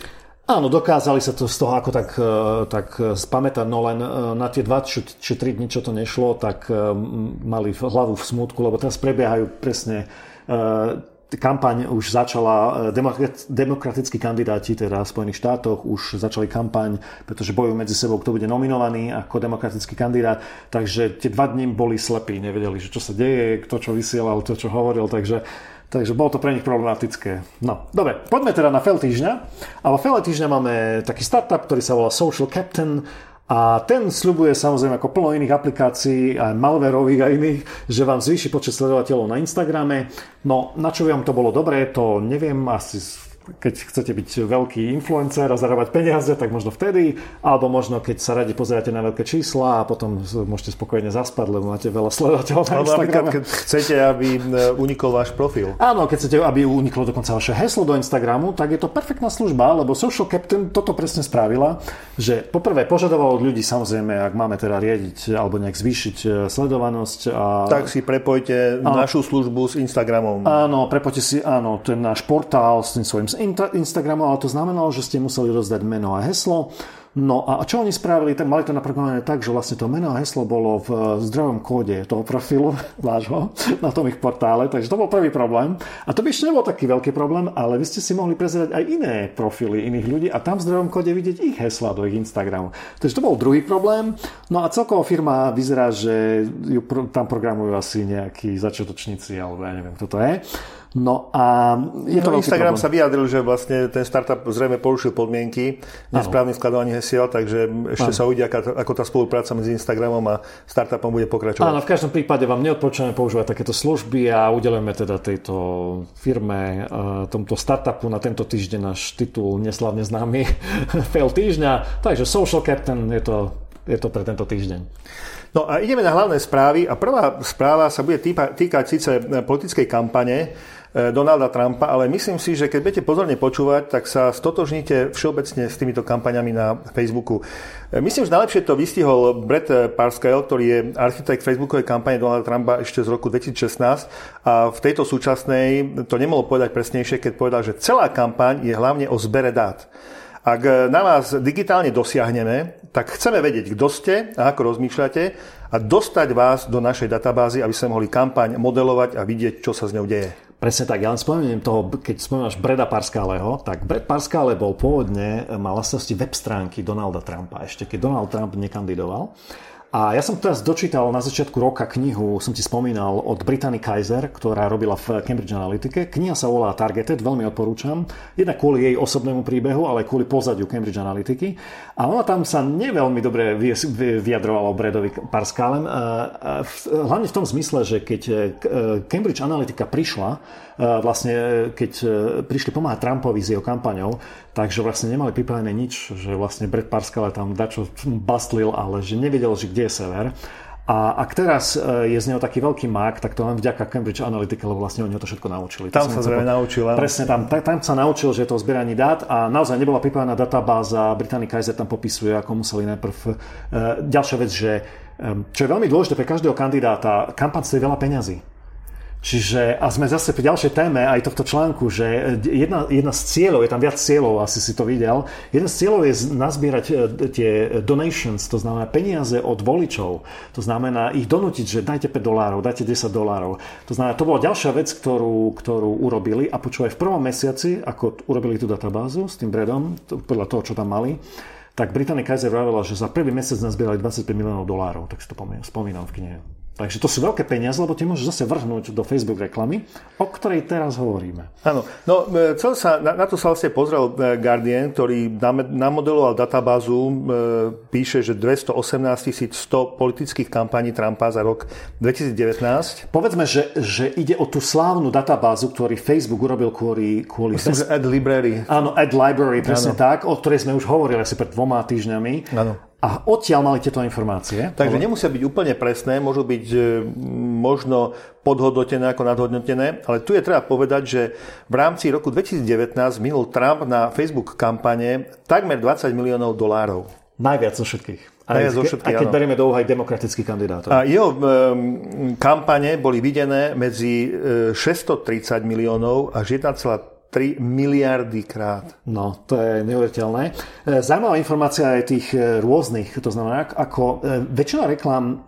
S1: Áno, dokázali sa to z toho ako tak spamätať, no len na tie 2 či 3 dní, čo to nešlo, tak mali hlavu v smútku, lebo teraz prebiehajú presne kampaň už začala, demokratickí kandidáti teda v Spojených štátoch už začali kampaň, pretože bojujú medzi sebou, kto bude nominovaný ako demokratický kandidát, takže tie 2 dní boli slepí, nevedeli, že čo sa deje, kto čo vysielal, kto čo hovoril, takže bolo to pre nich problematické. No, dobre, poďme teda na fail týždňa. A vo fail týždňa máme taký startup, ktorý sa volá Social Captain a ten sľubuje samozrejme ako plno iných aplikácií, aj malwareových a iných, že vám zvýši počet sledovateľov na Instagrame. No, na čo vám to bolo dobré, to neviem, asi keď chcete byť veľký influencer a zarábať peniaze, tak možno vtedy, alebo možno keď sa radi pozeráte na veľké čísla a potom môžete spokojne zaspať, lebo máte veľa sledovateľov na Instagrame.
S2: Keď chcete, aby unikol váš profil.
S1: Áno, keď chcete, aby uniklo dokonca vaše heslo do Instagramu, tak je to perfektná služba, lebo Social Captain toto presne spravila, že poprvé požadovalo od ľudí, samozrejme, ak máme teda riadiť alebo nejak zvýšiť sledovanosť.
S2: Tak si prepojte našu službu s Instagramom.
S1: Áno, prepojte si, ten náš portál s tým svojím Instagramu, ale to znamenalo, že ste museli rozdať meno a heslo. No a čo oni spravili? Mali to naprogramované tak, že vlastne to meno a heslo bolo v zdravom kóde toho profilu vášho na tom ich portále, takže to bol prvý problém. A to by ešte nebol taký veľký problém, ale vy ste si mohli prezerať aj iné profily iných ľudí a tam v zdravom kóde vidieť ich hesla do ich Instagramu. Takže to bol druhý problém. No a celková firma vyzerá, že ju tam programujú asi nejakí začiatočníci, alebo ja neviem, kto to je. No a je to
S2: Instagram sa vyjadril, že vlastne ten startup zrejme porušil podmienky nesprávnym skladovaním hesiel, takže ešte sa uvidí, ako tá spolupráca medzi Instagramom a startupom bude pokračovať.
S1: Áno, v každom prípade vám neodporúčame používať takéto služby a udelujeme teda tejto firme, tomuto startupu na tento týždeň náš titul neslavne známy fail týždňa. Takže Social Captain je to pre tento týždeň.
S2: No a ideme na hlavné správy a prvá správa sa bude týkať síce politickej kampane Donalda Trumpa, ale myslím si, že keď budete pozorne počúvať, tak sa stotožníte všeobecne s týmito kampaňami na Facebooku. Myslím, že najlepšie to vystihol Brett Parscale, ktorý je architekt facebookovej kampane Donalda Trumpa ešte z roku 2016 a v tejto súčasnej to nemohol povedať presnejšie, keď povedal, že celá kampaň je hlavne o zbere dát. Ak na vás digitálne dosiahneme, tak chceme vedieť, kto ste a ako rozmýšľate a dostať vás do našej databázy, aby sme mohli kampaň modelovať a vidieť, čo sa s ňou deje.
S1: Presne tak, ja len spomeniem toho, keď spomínaš Breda Parscaleho, tak Brett Parscale mal na starosti web stránky Donalda Trumpa, ešte keď Donald Trump nekandidoval. A ja som teraz dočítal na začiatku roka knihu, som ti spomínal, od Brittany Kaiser, ktorá robila v Cambridge Analytica. Kniha sa volá Targeted, veľmi odporúčam. Jednak kvôli jej osobnému príbehu, ale kvôli pozadiu Cambridge Analytiky. A ona tam sa neveľmi dobre vyjadrovala o Bredovi Parscalem. Hlavne v tom zmysle, že keď Cambridge Analytica prišla, vlastne keď prišli pomáhať Trumpovi s jeho kampaňou, takže vlastne nemali pripravené nič, že vlastne Brett Parscale tam dačo bastlil, ale že nevedel, že kde je sever. A ak teraz je z neho taký veľký mák, tak to len vďaka Cambridge Analytica, lebo vlastne oni ho to všetko naučili.
S2: Tam sa zrejme naučil.
S1: Presne, tam sa naučil, že je to o zbieraní dát a naozaj nebola pripravená databáza. Brittany Kaiser tam popisuje, ako museli najprv. Ďalšia vec, že čo je veľmi dôležité pre každého kandidáta, kampaň stojí veľa peňazí. Čiže, a sme zase pri ďalšej téme aj tohto článku, že jedna z cieľov, je tam viac cieľov, asi si to videl, jeden z cieľov je nazbierať tie donations, to znamená peniaze od voličov, to znamená ich donútiť, že dajte $5, dajte $10. To znamená, to bola ďalšia vec, ktorú urobili a počúvaj, v prvom mesiaci, ako urobili tú databázu s tým Bredom, podľa toho, čo tam mali, tak Brittany Kaiser vravela, že za prvý mesiac nazbierali $25 miliónov, tak si to spomínam v knihe. Takže to sú veľké peniaze, lebo ty môžeš zase vrhnúť do Facebook reklamy, o ktorej teraz hovoríme.
S2: Áno, no na to sa vlastne pozrel Guardian, ktorý namodeloval databázu, píše, že 218 100 politických kampaní Trumpa za rok 2019.
S1: Povedzme, že ide o tú slávnu databázu, ktorý Facebook urobil kvôli
S2: myslím, že Ad Library.
S1: Áno, Ad Library, presne tak, o ktorej sme už hovorili asi pred 2 týždňami.
S2: Áno.
S1: A odtiaľ mali tieto informácie.
S2: Takže nemusia byť úplne presné, môžu byť možno podhodnotené ako nadhodnotené, ale tu je treba povedať, že v rámci roku 2019 minul Trump na Facebook kampane takmer $20 miliónov.
S1: Najviac zo všetkých. Aj keď berieme do úvahy demokratických kandidátov.
S2: A jeho kampane boli videné medzi 630 miliónov až 1,3 3 miliardy krát.
S1: No, to je neuveriteľné. Zaujímavá informácia je tých rôznych, to znamená, ako väčšina reklám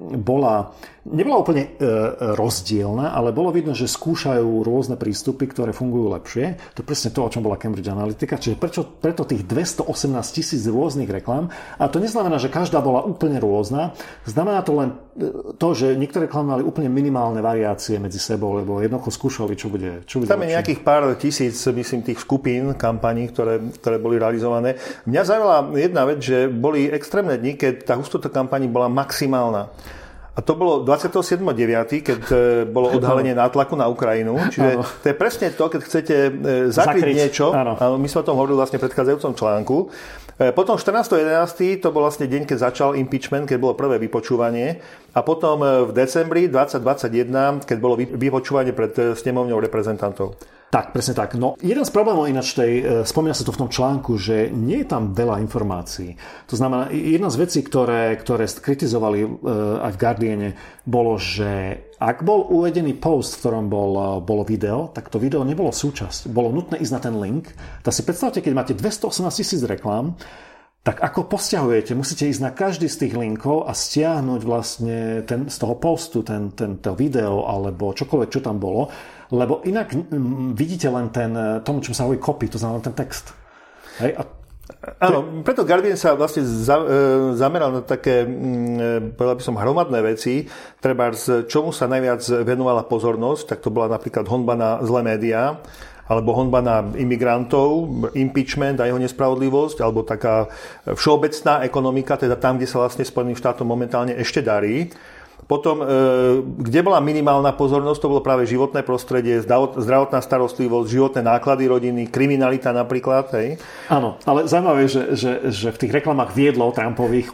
S1: nebola úplne rozdielna, ale bolo vidno, že skúšajú rôzne prístupy, ktoré fungujú lepšie. To je presne to, o čom bola Cambridge Analytica. Čiže preto tých 218 000 rôznych reklám. A to neznamená, že každá bola úplne rôzna. Znamená to len to, že niektoré reklamy mali úplne minimálne variácie medzi sebou, lebo jednoducho skúšali, čo bude
S2: tam je nejakých pár tisíc, myslím, tých skupín kampaní, ktoré boli realizované. Mňa zaujala jedna vec, že boli extrémne dni, keď tá hustota kampaní bola maximálna. A to bolo 27.9., keď bolo odhalenie nátlaku na Ukrajinu. Čiže to je presne to, keď chcete zakryť niečo. Áno. My sme o tom hovorili vlastne v predchádzajúcom článku. Potom 14.11. to bol vlastne deň, keď začal impeachment, keď bolo prvé vypočúvanie. A potom v decembri 2021, keď bolo vypočúvanie pred snemovňou reprezentantov.
S1: Tak, presne tak. No, jeden z problémov ináč spomína sa to v tom článku, že nie je tam veľa informácií. To znamená, jedna z vecí, ktoré kritizovali aj v Guardiane, bolo, že ak bol uvedený post, v ktorom bolo video, tak to video nebolo súčasť. Bolo nutné ísť na ten link. Tak si predstavte, keď máte 218 000 reklám, tak ako posťahujete, musíte ísť na každý z tých linkov a stiahnuť vlastne z toho postu to video alebo čokoľvek, čo tam bolo, lebo inak vidíte len tomu, čo sa hovorí copy, to znamená ten text. Hej?
S2: Áno, preto Guardian sa vlastne zameral na také, povedal by som, hromadné veci. Treba, čomu sa najviac venovala pozornosť, tak to bola napríklad honba na zlé médiá, alebo honba na imigrantov, impeachment a jeho nespravodlivosť, alebo taká všeobecná ekonomika, teda tam, kde sa vlastne Spojeným štátom momentálne ešte darí. Potom, kde bola minimálna pozornosť, to bolo práve životné prostredie, zdravotná starostlivosť, životné náklady rodiny, kriminalita napríklad. Hej.
S1: Áno, ale zaujímavé je, že v tých reklamách viedlo Trumpových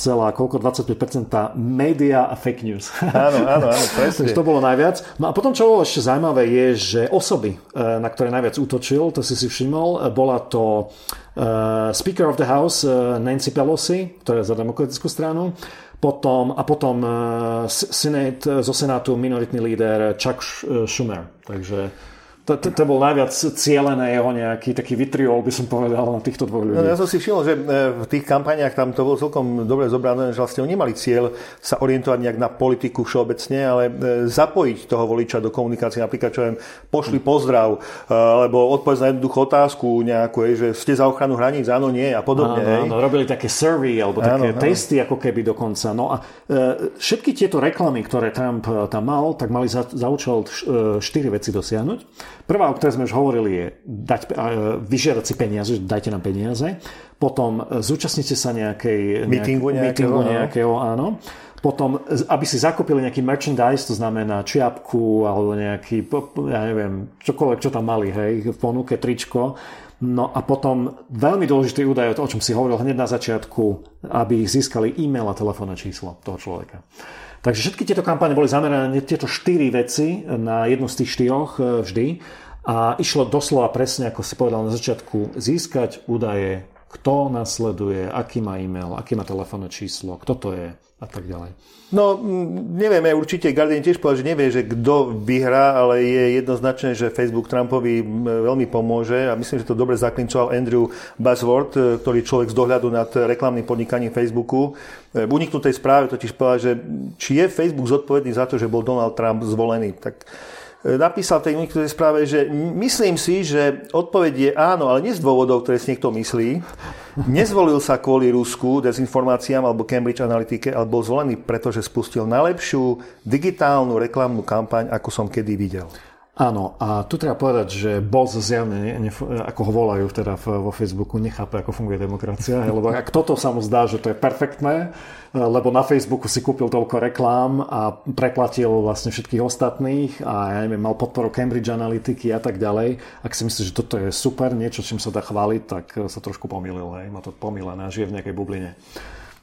S1: 18,25% média a fake news.
S2: Áno, presne.
S1: To bolo najviac. No a potom, čo bolo ešte zaujímavé, je, že osoby, na ktoré najviac útočil, to si všimol, bola to Speaker of the House Nancy Pelosi, ktorá je za demokratickú stranu, potom zo Senátu minoritný líder Chuck Schumer. Takže to bol najviac cielené jeho nejaký taký vitriol, by som povedal, na týchto dvoch ľudí.
S2: No, ja som si všimol, že v tých kampaniách tam to bolo celkom dobre zobrané, že vlastne oni nemali cieľ sa orientovať nejak na politiku všeobecne, ale zapojiť toho voliča do komunikácie. Napríklad, čo pošli pozdrav, alebo odpovedz na jednoduchú otázku nejakú, že ste za ochranu hraníc, áno, nie a podobne.
S1: Áno, robili také survey, alebo také testy ako keby dokonca. No a všetky tieto reklamy, ktoré Trump tam mal, tak mali za účel 4 veci dosiahnuť. Prvá, o ktorej sme už hovorili, je vyžiadať si peniaze, dajte nám peniaze. Potom zúčastnite sa
S2: meetingu nejakého,
S1: áno. Potom, aby si zakúpili nejaký merchandise, to znamená čiapku alebo nejaký, ja neviem, čokoľvek, čo tam mali, hej, v ponuke, tričko. No a potom veľmi dôležitý údaj, o čom si hovoril hneď na začiatku, aby získali e-mail a telefónne číslo toho človeka. Takže všetky tieto kampane boli zamerané na tieto 4 veci, na jednu z tých 4 vždy. A išlo doslova presne, ako si povedal na začiatku, získať údaje, kto nasleduje, aký má e-mail, aké má telefónne číslo, kto to je a tak ďalej.
S2: No, nevieme, určite Guardian tiež povedal, že nevie, že kto vyhrá, ale je jednoznačné, že Facebook Trumpovi veľmi pomôže a myslím, že to dobre zaklinčoval Andrew Buzzworth, ktorý je človek z dohľadu nad reklamným podnikaním Facebooku. V uniknutej správe totiž povedal, že či je Facebook zodpovedný za to, že bol Donald Trump zvolený. Tak napísal v tej uniknutej správe, že myslím si, že odpoveď je áno, ale nie z dôvodov, ktoré si niekto myslí. Nezvolil sa kvôli Rusku, dezinformáciám alebo Cambridge Analytike, ale bol zvolený, pretože spustil najlepšiu digitálnu reklamnú kampaň, ako som kedy videl.
S1: Áno, a tu treba povedať, že Boz zjavne, ako ho volajú teda vo Facebooku, nechápe, ako funguje demokracia, lebo ak toto sa mu zdá, že to je perfektné, lebo na Facebooku si kúpil toľko reklám a preplatil vlastne všetkých ostatných a ja neviem, mal podporu Cambridge Analytiky a tak ďalej. Ak si myslíš, že toto je super, niečo, čím sa dá chváliť, tak sa trošku pomýlil, hej, má to pomýlené a žije v nejakej bubline.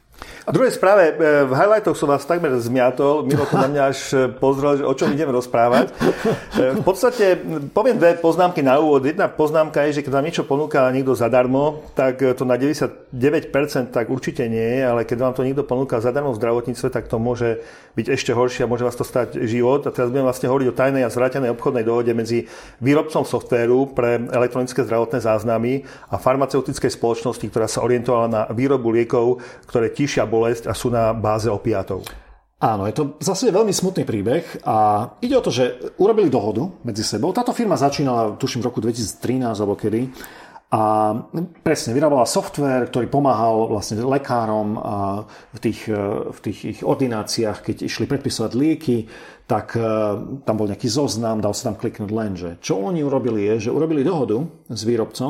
S2: A v druhej správe, v highlightoch som vás takmer zmiatol, Milo to na mňa až pozrel, že o čom ideme rozprávať. V podstate poviem dve poznámky na úvod. Jedna poznámka je, že keď vám niečo ponúka niekto zadarmo, tak to na 99% tak určite nie je, ale keď vám to niekto ponúka zadarmo v zdravotníctve, tak to môže byť ešte horšie a môže vás to stať život. A teraz budem vlastne hovoriť o tajnej a zvrátenej obchodnej dohode medzi výrobcom softvéru pre elektronické zdravotné záznamy a farmaceutickej spoločnosti, ktorá sa orientovala na výrobu liekov, ktoré tíšia bolesť a sú na báze opiátov.
S1: Áno, je to zase veľmi smutný príbeh a ide o to, že urobili dohodu medzi sebou. Táto firma začínala, tuším, v roku 2013 alebo kedy. A presne, vyrábala softvér, ktorý pomáhal vlastne lekárom v tých ich ordináciách, keď išli predpisovať lieky, tak tam bol nejaký zoznam, dal sa tam kliknúť, lenže čo oni urobili je, že urobili dohodu s výrobcom,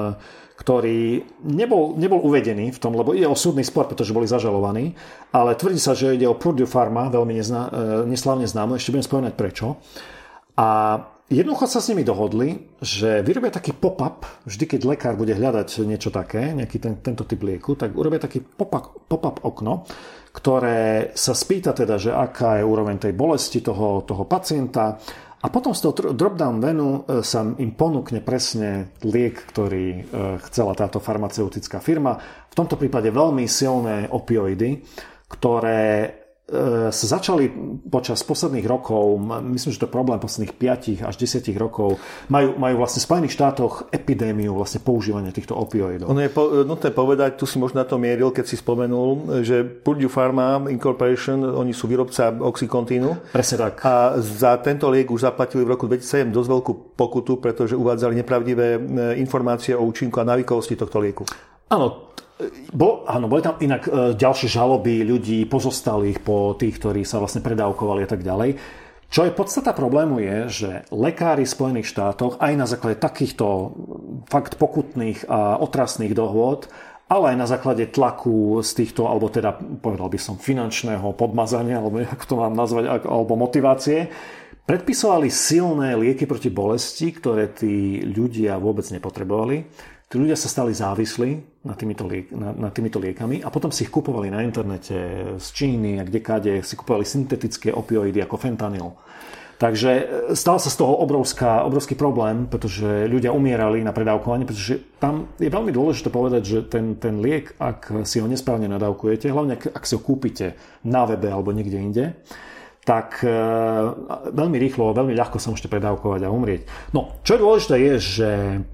S1: ktorý nebol uvedený v tom, lebo ide o súdny spor, pretože boli zažalovaní, ale tvrdí sa, že ide o Purdue Pharma, veľmi neslávne známo, ešte budem spomínať prečo. A jednoducho sa s nimi dohodli, že vyrobia taký pop-up, vždy keď lekár bude hľadať niečo také, nejaký tento typ lieku, tak urobia taký pop-up okno, ktoré sa spýta teda, že aká je úroveň tej bolesti toho pacienta a potom z toho drop-down menu sa im ponúkne presne liek, ktorý chcela táto farmaceutická firma. V tomto prípade veľmi silné opioidy, ktoré sa začali počas posledných rokov, myslím, že to je problém posledných 5 až 10 rokov, majú vlastne v Spojených štátoch epidémiu vlastne používania týchto opioidov.
S2: Ono je nutné povedať, tu si možno na to mieril, keď si spomenul, že Purdue Pharma Incorporation, oni sú výrobca Oxycontínu.
S1: Presne tak.
S2: A za tento liek už zaplatili v roku 2007 dosť veľkú pokutu, pretože uvádzali nepravdivé informácie o účinku a návykovosti tohto lieku.
S1: Áno, boli tam inak ďalšie žaloby ľudí pozostalých po tých, ktorí sa vlastne predávkovali a tak ďalej. Čo je podstata problému je, že lekári v Spojených štátoch aj na základe takýchto fakt pokutných a otrasných dohôd, ale aj na základe tlaku z týchto, alebo teda povedal by som finančného podmazania, alebo ako to mám nazvať, alebo motivácie, predpisovali silné lieky proti bolesti, ktoré tí ľudia vôbec nepotrebovali. Tí ľudia sa stali závislí na týmito liekami a potom si ich kupovali na internete z Číny a kdekade si kupovali syntetické opioidy ako fentanyl. Takže stal sa z toho obrovský problém, pretože ľudia umierali na predávkovanie, pretože tam je veľmi dôležité povedať, že ten liek, ak si ho nesprávne nadávkujete, hlavne ak si ho kúpite na webe alebo niekde inde, tak veľmi rýchlo, veľmi ľahko sa môžete predávkovať a umrieť. No, čo je dôležité je, že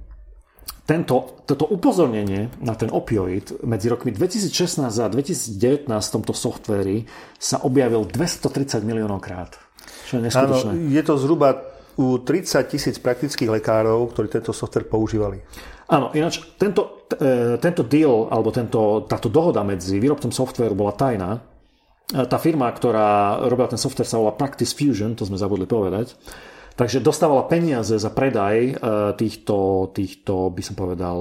S1: toto upozornenie na ten opioid medzi rokmi 2016 a 2019 v tomto softvéri sa objavil 230 miliónov krát. Čo je neskutočné.
S2: Áno, je to zhruba u 30 000 praktických lekárov, ktorí tento softvér používali.
S1: Áno, ináč tento deal, alebo táto dohoda medzi výrobcom softvéru bola tajná. Tá firma, ktorá robila ten softvér, sa volá Practice Fusion, to sme zabudli povedať. Takže dostávala peniaze za predaj týchto by som povedal,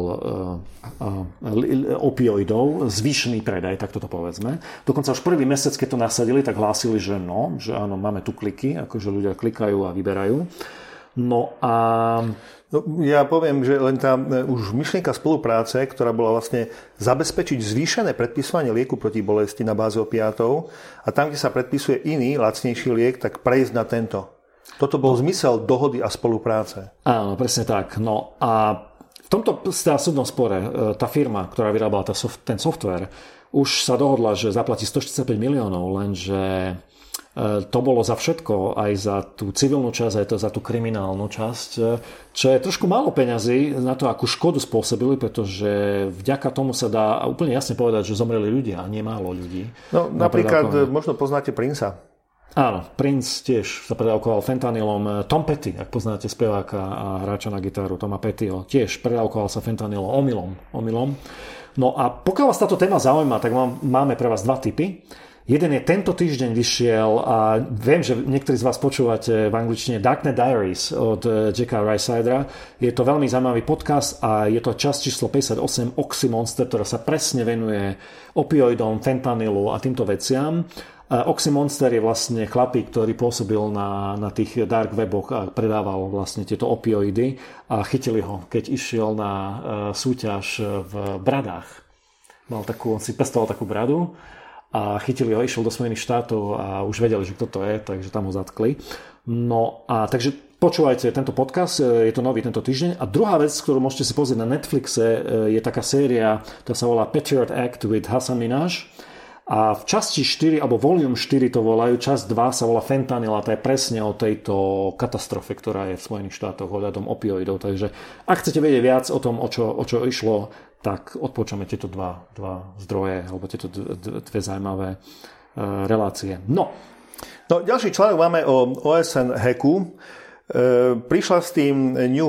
S1: opioidov, zvýšený predaj, tak toto povedzme. Dokonca už prvý mesiac, keď to nasadili, tak hlásili, že áno, máme tu kliky, akože ľudia klikajú a vyberajú. No a...
S2: No, ja poviem, že len tá už myšlienka spolupráce, ktorá bola vlastne zabezpečiť zvýšené predpisovanie lieku proti bolesti na báze opiátov a tam, kde sa predpisuje iný, lacnejší liek, tak prejsť na tento. Toto bol zmysel dohody a spolupráce.
S1: Áno, presne tak. No a v tomto súdnom spore tá firma, ktorá vyrábala ten software, už sa dohodla, že zaplatí 145 miliónov, lenže to bolo za všetko, aj za tú civilnú časť, aj to za tú kriminálnu časť, čo je trošku málo peňazí na to, akú škodu spôsobili, pretože vďaka tomu sa dá úplne jasne povedať, že zomreli ľudia a nie málo ľudí.
S2: No napríklad, možno poznáte Princa.
S1: Áno, Prince tiež sa predávkoval fentanylom. Tom Petty, ak poznáte speváka a hráča na gitaru Toma Pettyho, tiež predávkoval sa fentanylom omylom. No a pokiaľ vás táto téma zaujíma, tak máme pre vás dva tipy. Jeden je tento týždeň vyšiel a viem, že niektorí z vás počúvate v angličtine Darknet Diaries od Jacka Rysidera. Je to veľmi zaujímavý podcast a je to časť číslo 58 Oxymonster, ktorá sa presne venuje opioidom, fentanylu a týmto veciam. Oxymonster je vlastne chlapík, ktorý pôsobil na tých dark weboch a predával vlastne tieto opioidy a chytili ho, keď išiel na súťaž v bradách. On si pestoval takú bradu a chytili ho, išiel do Spojených štátov a už vedeli, že kto to je, takže tam ho zatkli. No a takže počúvajte tento podcast, je to nový tento týždeň. A druhá vec, ktorú môžete si pozrieť na Netflixe, je taká séria, ktorá sa volá Patriot Act with Hasan Minhaj. A v časti 4, alebo volume 4 to volajú, časť 2 sa volá Fentanyl a to je presne o tejto katastrofe, ktorá je v Spojených štátoch ohľadom opioidov. Takže ak chcete vedieť viac o tom, o čo išlo, tak odporúčame tieto dva zdroje, alebo tieto dve zaujímavé relácie. No,
S2: ďalší článok máme o OSN hacku. Prišla s tým New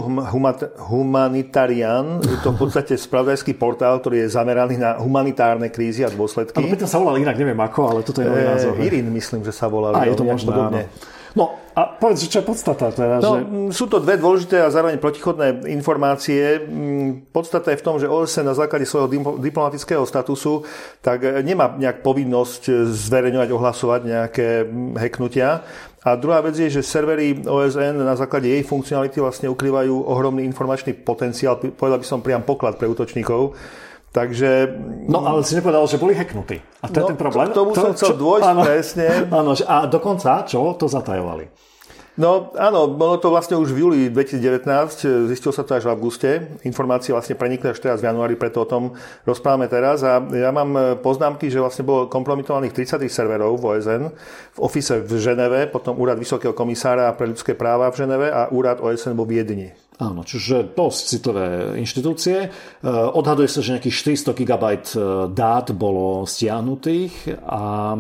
S2: Humanitarian, je to v podstate spravodajský portál, ktorý je zameraný na humanitárne krízy a dôsledky.
S1: Ale pritom sa volal inak, neviem ako, ale toto je nový názov.
S2: Irin, myslím, že sa volal.
S1: A je to možno, áno. No a povedz, čo je podstata? Teda, že...
S2: Sú to dve dôležité a zároveň protichodné informácie. Podstata je v tom, že OSN na základe svojho diplomatického statusu tak nemá nejak povinnosť zverejňovať, ohlasovať nejaké hacknutia. A druhá vec je, že servery OSN na základe jej funkcionality vlastne ukrývajú ohromný informačný potenciál, povedal by som priam poklad pre útočníkov. Takže...
S1: No, ale si nepovedal, že boli hacknutí. A to je ten problém.
S2: K tomu som chcel dôjsť presne.
S1: Áno, a dokonca, čo? To zatajovali.
S2: No áno, bolo to vlastne už v júli 2019, zistilo sa to až v auguste. Informácie vlastne prenikli až teraz v januári, preto o tom rozprávame teraz. A ja mám poznámky, že vlastne bolo kompromitovaných 33 serverov v OSN, v office v Ženeve, potom úrad Vysokého komisára pre ľudské práva v Ženeve a úrad OSN vo Viedni.
S1: Áno, čiže dosť citlivé inštitúcie. Odhaduje sa, že nejakých 400 GB dát bolo stiahnutých a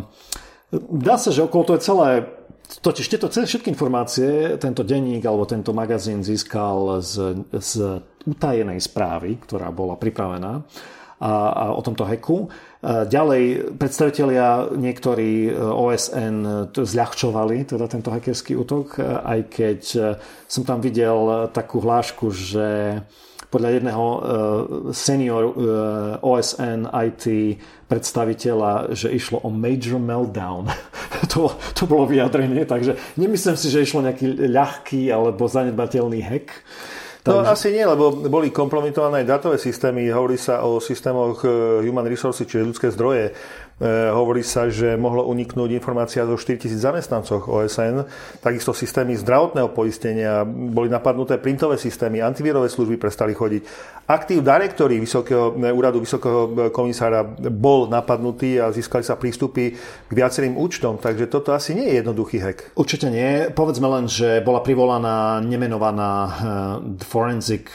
S1: dá sa, že okolo to je celé. Totiž všetky informácie tento denník alebo tento magazín získal z utajenej správy, ktorá bola pripravená a o tomto hacku. Ďalej predstavitelia niektorí OSN zľahčovali teda tento hackerský útok, aj keď som tam videl takú hlášku, že podľa jedného senior OSN IT predstaviteľa, že išlo o major meltdown. to bolo vyjadrenie, takže nemyslím si, že išlo nejaký ľahký alebo zanedbateľný hack.
S2: No asi nie, lebo boli kompromitované datové systémy. Hovorí sa o systémoch Human Resources, čiže ľudské zdroje. Hovorí sa, že mohlo uniknúť informácia zo 4 000 zamestnancoch OSN. Takisto systémy zdravotného poistenia, boli napadnuté printové systémy, antivírové služby prestali chodiť. Active Directory úradu Vysokého komisára bol napadnutý a získali sa prístupy k viacerým účtom. Takže toto asi nie je jednoduchý hack.
S1: Určite nie. Povedzme len, že bola privolaná nemenovaná forensná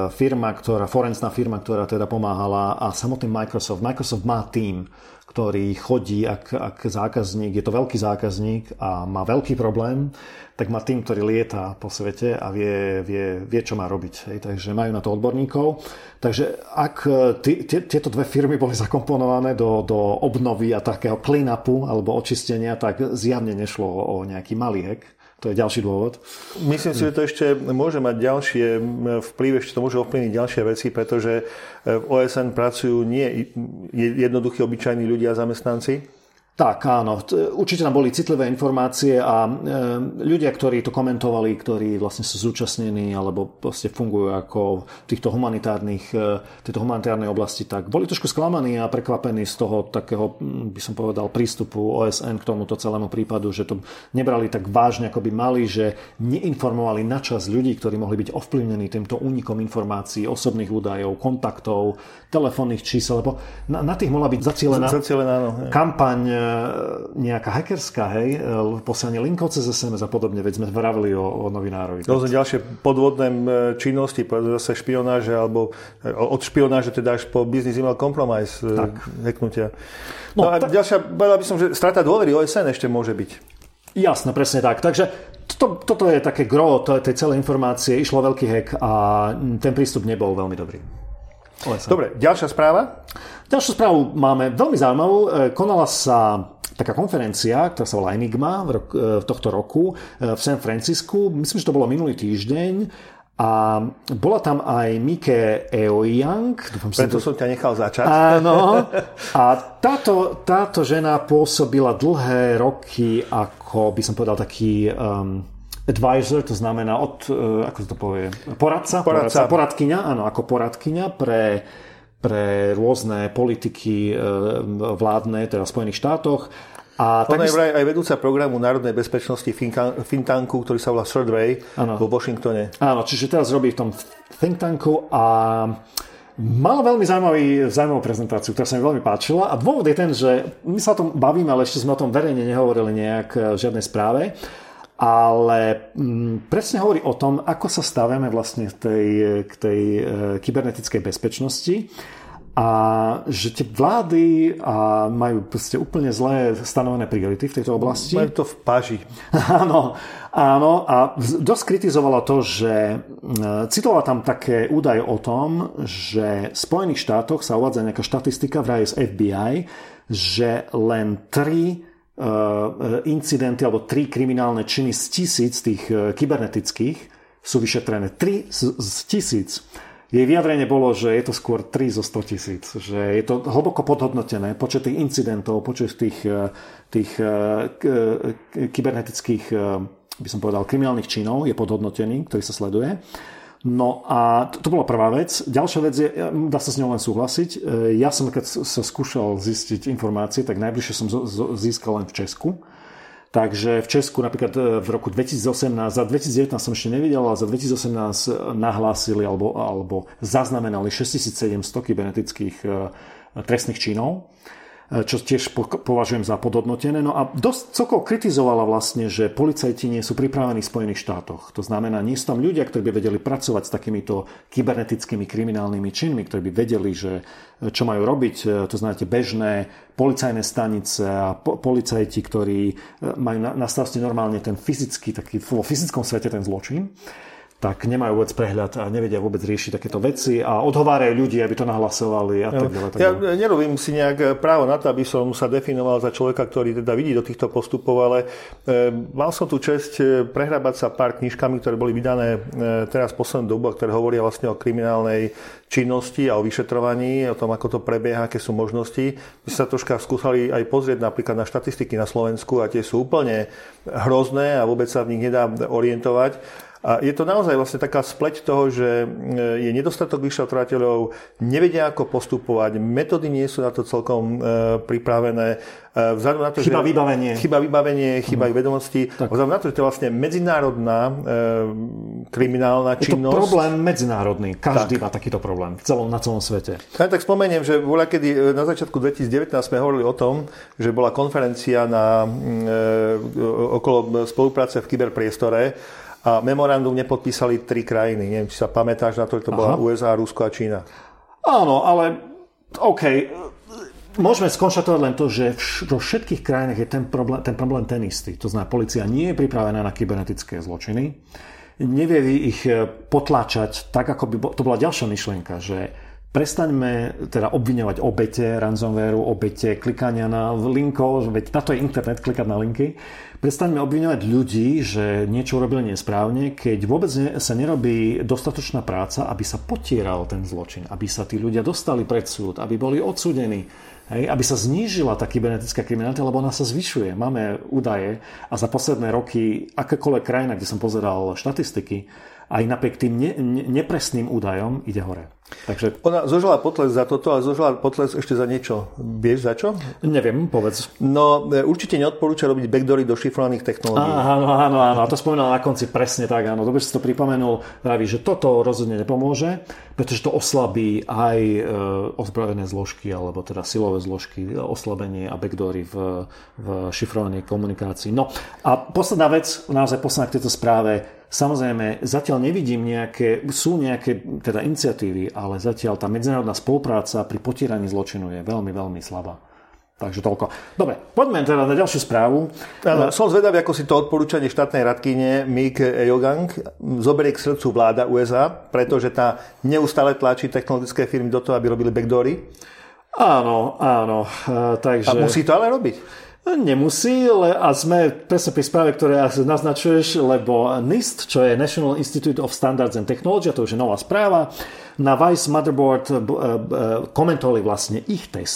S1: firma, ktorá teda pomáhala, a samotný Microsoft má tím, ktorý chodí, ak zákazník, je to veľký zákazník a má veľký problém, tak má tým, ktorý lieta po svete a vie čo má robiť. Hej. Takže majú na to odborníkov. Takže ak tieto dve firmy boli zakomponované do obnovy a takého clean-upu alebo očistenia, tak zjavne nešlo o nejaký malý hack. To je ďalší dôvod.
S2: Myslím si, že to ešte môže mať ďalšie vplyv, ešte to môže ovplyvniť ďalšie veci, pretože v OSN pracujú nie jednoduchí, obyčajní ľudia a zamestnanci.
S1: Tak, áno. Určite tam boli citlivé informácie a ľudia, ktorí to komentovali, ktorí vlastne sú zúčastnení alebo proste fungujú ako v tejto humanitárnej oblasti, tak boli trošku sklamaní a prekvapení z toho takého, by som povedal, prístupu OSN k tomuto celému prípadu, že to nebrali tak vážne, ako by mali, že neinformovali načas ľudí, ktorí mohli byť ovplyvnení týmto únikom informácií, osobných údajov, kontaktov, telefónnych čísel, lebo na tých mohla byť zacielená kampaň nejaká hackerská, hej, posielanie linkov cez SMS a podobne, veď sme vravili o novinárovi.
S2: To sú ďalšie podvodné činnosti, zase špionáže, alebo od špionáže teda až po business email compromise hacknutia. No a ďalšia, povedal by som, že strata dôvery OSN ešte môže byť.
S1: Jasné, presne tak. Takže toto je také gro tej celej informácie. Išlo veľký hack a ten prístup nebol veľmi dobrý. OSN.
S2: Dobre, ďalšia správa?
S1: Ďalšiu správu máme veľmi zaujímavú. Konala sa taká konferencia, ktorá sa volá Enigma v tohto roku v San Francisku. Myslím, že to bolo minulý týždeň. A bola tam aj Mike Eoyang.
S2: Preto som ťa nechal začať.
S1: Áno. A táto žena pôsobila dlhé roky ako, by som povedal, taký advisor, to znamená ako to povie? Poradkyňa, áno, ako poradkyňa pre pre rôzne politiky vládne, teda v Spojených štátoch.
S2: A ona je aj vedúca programu národnej bezpečnosti think tanku, ktorý sa volá Third Way vo Washingtone.
S1: Áno, čiže teraz robí v tom think tanku a mala veľmi zaujímavú prezentáciu, ktorá sa mi veľmi páčila. A dôvod je ten, že my sa o tom bavíme, ale ešte sme o tom verejne nehovorili nejak v žiadnej správe. Ale presne hovorí o tom, ako sa staviame vlastne k tej kybernetickej bezpečnosti a že tie vlády majú proste úplne zlé stanovené priority v tejto oblasti.
S2: Majú to v páži.
S1: Áno, a dosť kritizovala to, že citovala tam také údaje o tom, že v Spojených štátoch sa uvádza nejaká štatistika vraj z FBI, že len 3 incidenty alebo 3 kriminálne činy z 1000 tých kybernetických sú vyšetrené. 3 z 1000. Jej vyjadrenie bolo, že je to skôr 3 zo 100 000. Že je to hlboko podhodnotené. Počet tých incidentov, počet tých kybernetických, by som povedal, kriminálnych činov je podhodnotený, ktorý sa sleduje. No a to bola prvá vec. Ďalšia vec je, dá sa s ňou len súhlasiť. Ja som, keď sa skúšal zistiť informácie, tak najbližšie som získal len v Česku. Takže v Česku napríklad v roku 2018, za 2019 som ešte nevidel, ale za 2018 nahlásili alebo zaznamenali 6700 kybernetických trestných činov, čo tiež považujem za podhodnotené. No a dosť celkovo kritizovala vlastne, že policajti nie sú pripravení v Spojených štátoch. To znamená, nie sú tam ľudia, ktorí by vedeli pracovať s takýmito kybernetickými kriminálnymi činmi, ktorí by vedeli, že čo majú robiť. To znamená, bežné policajné stanice a policajti, ktorí majú na starosti normálne ten fyzický, taký vo fyzickom svete ten zločin, tak nemajú vôbec prehľad a nevedia vôbec riešiť takéto veci a odhovárajú ľudí, aby to nahlasovali a tak ďalej.
S2: Ja nerobím si nejak právo na to, aby som sa definoval za človeka, ktorý teda vidí do týchto postupov, ale mal som tu česť prehrábať sa pár knižkami, ktoré boli vydané teraz v poslednú dobu, ktoré hovoria vlastne o kriminálnej činnosti a o vyšetrovaní, o tom, ako to prebieha, aké sú možnosti. My sa troška skúsali aj pozrieť napríklad na štatistiky na Slovensku a tie sú úplne hrozné a vôbec sa v nich nedá orientovať. A je to naozaj vlastne taká spleť toho, že je nedostatok vyšetrovateľov, nevedia ako postupovať, metódy nie sú na to celkom pripravené. Vzhľadom na to,
S1: chyba vybavenie,
S2: chýbajú vedomosti. Vzhľadom na to, že to je vlastne medzinárodná kriminálna činnosť.
S1: Je to problém medzinárodný. Každý má takýto problém na celom svete.
S2: Ja tak spomeniem, že voľakedy na začiatku 2019 sme hovorili o tom, že bola konferencia okolo spolupráce v kyberpriestore a memorandum nepodpísali 3 krajiny. Neviem, či sa pamätáš na to, že to bola USA, Rusko a Čína.
S1: Áno, ale OK. Môžeme skonštatovať len to, že vo všetkých krajinách je ten problém ten istý. To znamená, polícia nie je pripravená na kybernetické zločiny. Nevie ich potláčať tak, ako by to bola ďalšia myšlienka, že prestaňme teda obviňovať obete ransomwareu, obete klikania na linkov, veď na to je internet, klikať na linky. Prestaňme obviňovať ľudí, že niečo urobili nesprávne, keď vôbec sa nerobí dostatočná práca, aby sa potieral ten zločin, aby sa tí ľudia dostali pred súd, aby boli odsúdení, aby sa znížila tá kybernetická kriminalita, lebo ona sa zvyšuje. Máme údaje a za posledné roky akákoľvek krajina, kde som pozeral štatistiky, aj napriek tým nepresným údajom ide hore. Takže...
S2: Ona zožala potles za toto, ale zožala potles ešte za niečo. Vieš za čo?
S1: Neviem, povedz.
S2: No, určite neodporúča robiť backdoory do šifrovaných technológií.
S1: Áno. A to spomínal na konci presne tak, áno. Dobre si to pripomenul, praví, že toto rozhodne nepomôže, pretože to oslabí aj ozbrojené zložky, alebo teda silové zložky, oslabenie a backdoory v šifrovanej komunikácii. No a posledná vec, naozaj posledná k tejto správe. Samozrejme, zatiaľ nevidím sú nejaké teda iniciatívy, ale zatiaľ tá medzinárodná spolupráca pri potieraní zločinu je veľmi, veľmi slabá. Takže toľko. Dobre, poďme teda na ďalšiu správu.
S2: Som zvedavý, ako si to odporúčanie štátnej radkyne Mik Eogang zoberie k srdcu vláda USA, pretože tá neustále tlačí technologické firmy do toho, aby robili backdoory.
S1: Áno. Takže...
S2: A musí to ale robiť.
S1: Nemusí, a sme presne pri správe, ktoré naznačuješ, lebo NIST, čo je National Institute of Standards and Technology, a to už je nová správa, na Vice Motherboard komentovali vlastne ich testy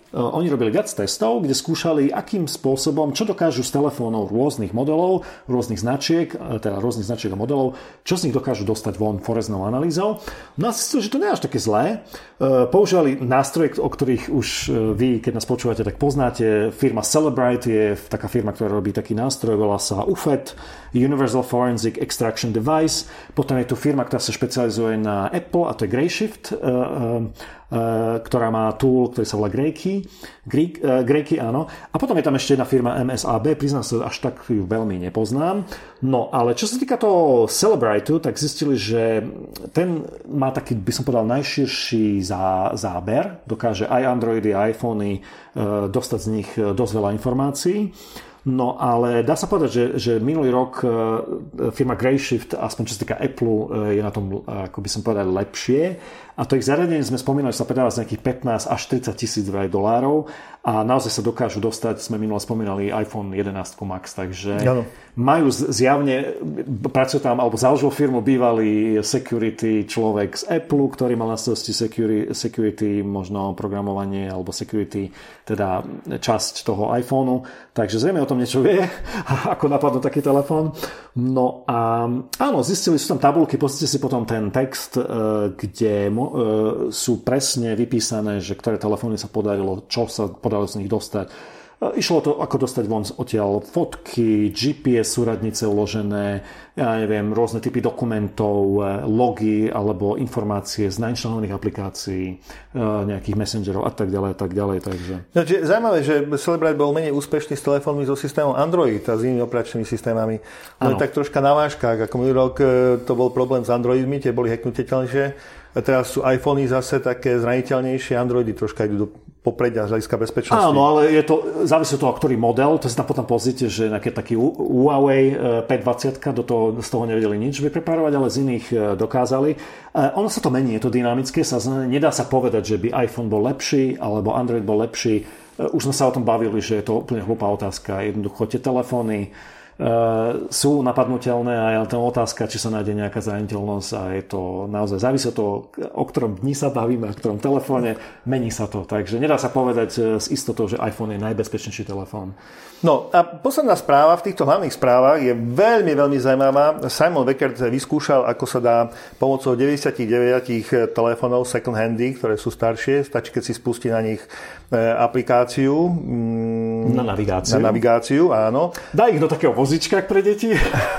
S1: Oni robili viac testov, kde skúšali, akým spôsobom, čo dokážu z telefónov rôznych modelov, rôznych značiek a modelov, čo z nich dokážu dostať von forenznou analýzou. No a zistili, že to nie je až také zlé. Používali nástroje, o ktorých už vy, keď nás počúvate, tak poznáte. Firma Cellebrite je taká firma, ktorá robí taký nástroj, volá sa UFED, Universal Forensic Extraction Device. Potom je tu firma, ktorá sa špecializuje na Apple, a to je Grayshift, ktorá má tool, ktorý sa volá Greykey, áno. A potom je tam ešte jedna firma MSAB, priznám sa, až tak ju veľmi nepoznám. No, ale čo sa týka toho Cellebrite, tak zistili, že ten má taký, by som povedal, najširší záber. Dokáže aj Androidy, aj iPhony dostať z nich dosť veľa informácií. No ale dá sa povedať, že minulý rok firma Grayshift, aspoň čo sa týka Apple, je na tom, ako by som povedal, lepšie. A to ich zariadenie sme spomínali, že sa predáva z nejakých 15 až 30 tisíc dolárov a naozaj sa dokážu dostať, sme minule spomínali iPhone 11 Max, takže majú zjavne, pracujú tam, alebo založil firmu bývalý security človek z Apple, ktorý mal na starosti security, možno programovanie alebo security, teda časť toho iPhoneu, takže zrejme o tom niečo vie, ako napadnú taký telefón. No a áno, zistili, sú tam tabulky, pozrite si potom ten text, kde sú presne vypísané, že ktoré telefóny sa podarilo, čo sa podarilo z nich dostať. Išlo to, ako dostať von odtiaľ fotky, GPS súradnice uložené, ja neviem, rôzne typy dokumentov, logy alebo informácie z nainštalovaných aplikácií, nejakých messengerov a tak ďalej. Takže.
S2: Zaujímavé, že Cellebrite bol menej úspešný s telefónmi so systémom Android a s inými operačnými systémami. No tak troška na vážkach, ako minulý rok to bol problém s Androidmi, tie boli hacknutelnejšie. A teraz sú iPhony zase také zraniteľnejšie, Androidy troška idú do popredia z hľadiska bezpečnosti.
S1: Áno, ale závisí od toho, ktorý model, to si tam potom pozrite, že nejaký taký Huawei P20 z toho nevedeli nič vypreparovať, ale z iných dokázali. Ono sa to mení, je to dynamické, nedá sa povedať, že by iPhone bol lepší, alebo Android bol lepší. Už sme sa o tom bavili, že je to úplne hlúpá otázka. Jednoducho tie telefóny sú napadnutelné a je tam otázka, či sa nájde nejaká zraniteľnosť a je to naozaj závisí od toho, o ktorom dni sa bavíme, o ktorom telefóne, mení sa to. Takže nedá sa povedať s istotou, že iPhone je najbezpečnejší telefón.
S2: No a posledná správa v týchto hlavných správach je veľmi, veľmi zaujímavá. Simon Weckert vyskúšal, ako sa dá pomocou 99 telefónov second handy, ktoré sú staršie, stačí, keď si spustí na nich aplikáciu.
S1: Na
S2: navigáciu, áno.
S1: Dá ich do takého vozička pre deti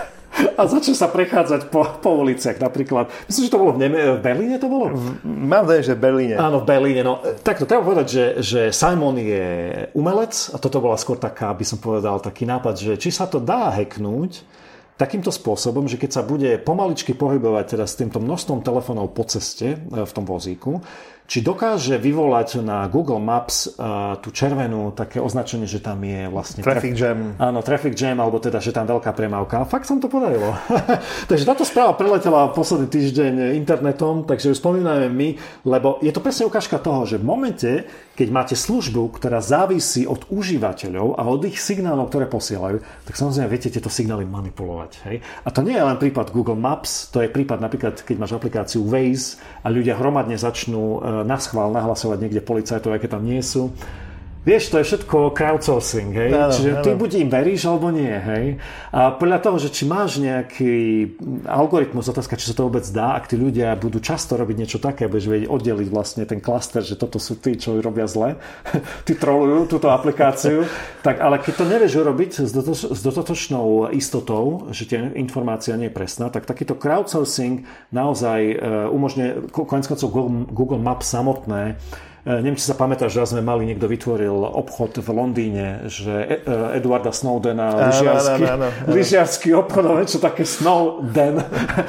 S1: a začne sa prechádzať po uliciach napríklad. Myslím, že to bolo v Berlíne to bolo?
S2: Mám dojem, že v Berlíne.
S1: Áno, v Berlíne. No, takto treba povedať, že Simon je umelec a toto bola skôr taká, by som povedal, taký nápad, že či sa to dá hacknúť takýmto spôsobom, že keď sa bude pomaličky pohybovať teda s týmto množstvom telefónov po ceste v tom vozíku, či dokáže vyvolať na Google Maps tú červenú také označenie, že tam je vlastne
S2: traffic jam.
S1: Áno, traffic jam, alebo teda, že tam veľká premávka. A fakt som to podarilo. Takže táto správa preletela posledný týždeň internetom, takže ju spomíname my, lebo je to presne ukážka toho, že v momente, keď máte službu, ktorá závisí od užívateľov a od ich signálov, ktoré posielajú, tak samozrejme viete tieto signály manipulovať. Hej? A to nie je len prípad Google Maps, to je prípad napríklad, keď máš aplikáciu Waze a ľudia hromadne začnú naschvál nahlasovať niekde policajtov, aké tam nie sú. Vieš, to je všetko crowdsourcing, hej? Áno, čiže ty buď im veríš, alebo nie, hej? A podľa toho, že či máš nejaký algoritmus, otázka, či sa to vôbec dá, ak tí ľudia budú často robiť niečo také, budeš vedieť oddeliť vlastne ten klaster, že toto sú tí, čo robia zle, tí trolujú túto aplikáciu, tak ale keď to nevieš urobiť s dostatočnou istotou, že tie informácia nie je presná, tak takýto crowdsourcing naozaj umožňuje konec koncov Google Maps samotné. Neviem, či sa pamätáš, že raz sme mali, niekto vytvoril obchod v Londýne, že Edwarda Snowdena, lyžiarsky obchod, čo také Snowden.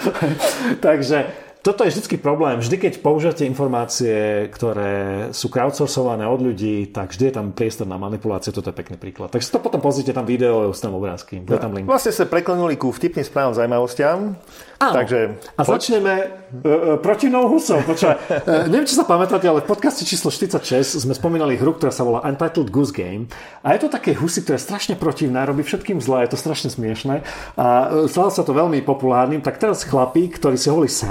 S1: Takže toto je vždycky problém. Vždy, keď použijete informácie, ktoré sú crowdsourcované od ľudí, tak vždy je tam priestor na manipuláciu. Toto je pekný príklad. Takže to potom pozrite tam video, sú tam obrázky. Je tam link.
S2: Vlastne sa preklenuli ku vtipným správam, zaujímavostiam. Takže
S1: a začneme protivnou husou. Neviem, či sa pamätáte, ale v podcaste číslo 46 sme spomínali hru, ktorá sa volá Untitled Goose Game. A je to také husy, ktoré je strašne protivná, robí všetkým zle, je to strašne smiešné. A stalo sa to veľmi populárnym. Tak teraz chlapík, ktorý si hovorí Sam,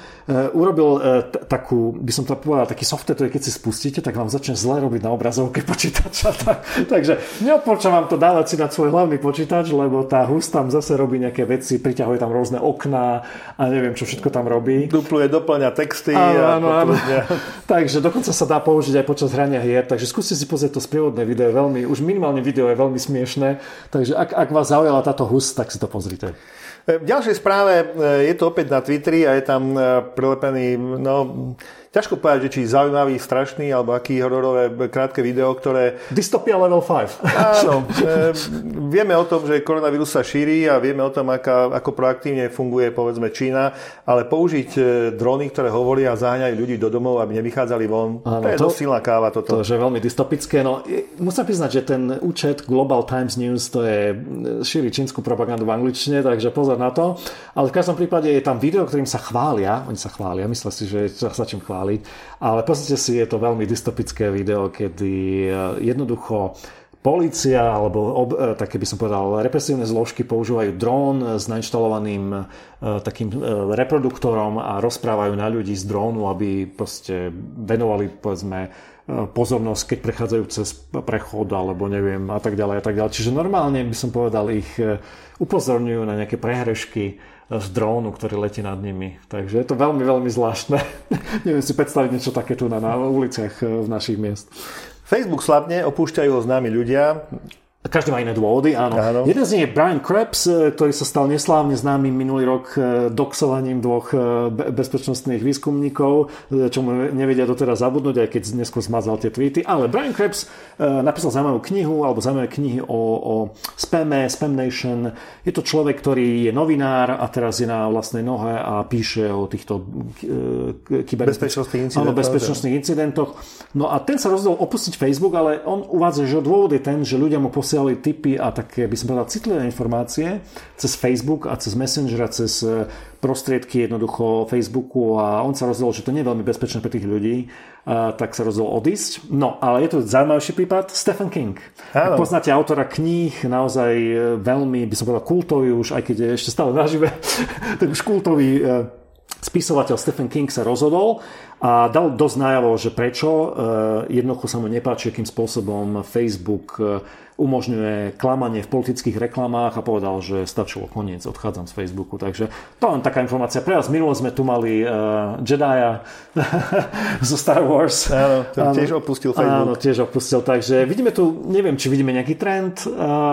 S1: urobil takú, by som to povedal, taký software, ktorý keď si spustíte, tak vám začne zle robiť na obrazovke počítača. Takže neodporúčam vám to dávať si na svoj hlavný počítač, lebo tá hus tam zase robí nejaké veci, priťahuje tam rôzne okná a neviem, čo všetko tam robí.
S2: Dupluje, doplňa texty.
S1: Áno. Takže dokonca sa dá použiť aj počas hrania hier, takže skúste si pozrieť to sprievodné video, už minimálne video je veľmi smiešné, takže ak vás zaujala táto hus, tak si to pozrite.
S2: V ďalšej správe je to opäť na Twitteri a je tam prilepený, ťažko povedať, že či zaujímavý, strašný, alebo aký hororové krátke video, ktoré...
S1: Dystopia level 5.
S2: Áno. Vieme o tom, že koronavírus sa šíri a vieme o tom, ako proaktívne funguje, povedzme, Čína, ale použiť drony, ktoré hovoria a zaháňajú ľudí do domov, aby nevychádzali von, to je dosť silná káva toto.
S1: To je veľmi dystopické. Musím priznať, že ten účet Global Times News, to je šíri čínsku propagandu v angličtine, takže pozor na to. Ale v každom prípade je tam video, ktorým sa chvália. Oni sa chvália, myslia si, že sa čím chváliť. Ale pozrite si, je to veľmi dystopické video, kedy jednoducho polícia alebo také by som povedal represívne zložky používajú dron s nainštalovaným takým reproduktorom a rozprávajú na ľudí z drónu, aby proste venovali, povedzme, pozornosť, keď prechádzajú cez prechod alebo neviem a tak ďalej a tak ďalej. Čiže normálne by som povedal, ich upozorňujú na nejaké prehrešky z drónu, ktorý letí nad nimi. Takže je to veľmi, veľmi zvláštne. Neviem si predstaviť niečo také tu na uliciach v našich miest.
S2: Facebook slabne, opúšťajú ho známi ľudia.
S1: Každý má iné dôvody, áno. Jeden z nich je Brian Krebs, ktorý sa stal neslávne známym minulý rok doxovaním dvoch bezpečnostných výskumníkov, čo mu nevedia doteraz zabudnúť, aj keď neskôr zmazal tie tweety. Ale Brian Krebs napísal zaujímavú knihu, alebo zaujímavé knihy o spame, Spam Nation. Je to človek, ktorý je novinár a teraz je na vlastnej nohe a píše o týchto bezpečnostných incidentoch. No a ten sa rozhodol opustiť Facebook, ale on uvádza, že dôvod je ten, že ľudia mu posielali tipy a také, by som povedal, citlivé informácie cez Facebook a cez Messenger a cez prostriedky jednoducho Facebooku a on sa rozhodol, že to nie je veľmi bezpečné pre tých ľudí, tak sa rozhodol odísť. No, ale je to zaujímavší prípad, Stephen King. Ak poznáte autora kníh, naozaj veľmi, by som povedal, kultový už, aj keď je ešte stále nažive, tak už kultový spisovateľ Stephen King sa rozhodol a dal dosť najavo, že prečo. Jednoducho sa mu nepáči, akým spôsobom Facebook umožňuje klamanie v politických reklamách a povedal, že stačilo, koniec, odchádzam z Facebooku. Takže to len taká informácia. Pre vás minulo sme tu mali Jedia zo Star Wars.
S2: Áno, tiež opustil Facebook.
S1: Áno, tiež opustil. Takže vidíme tu, neviem, či vidíme nejaký trend,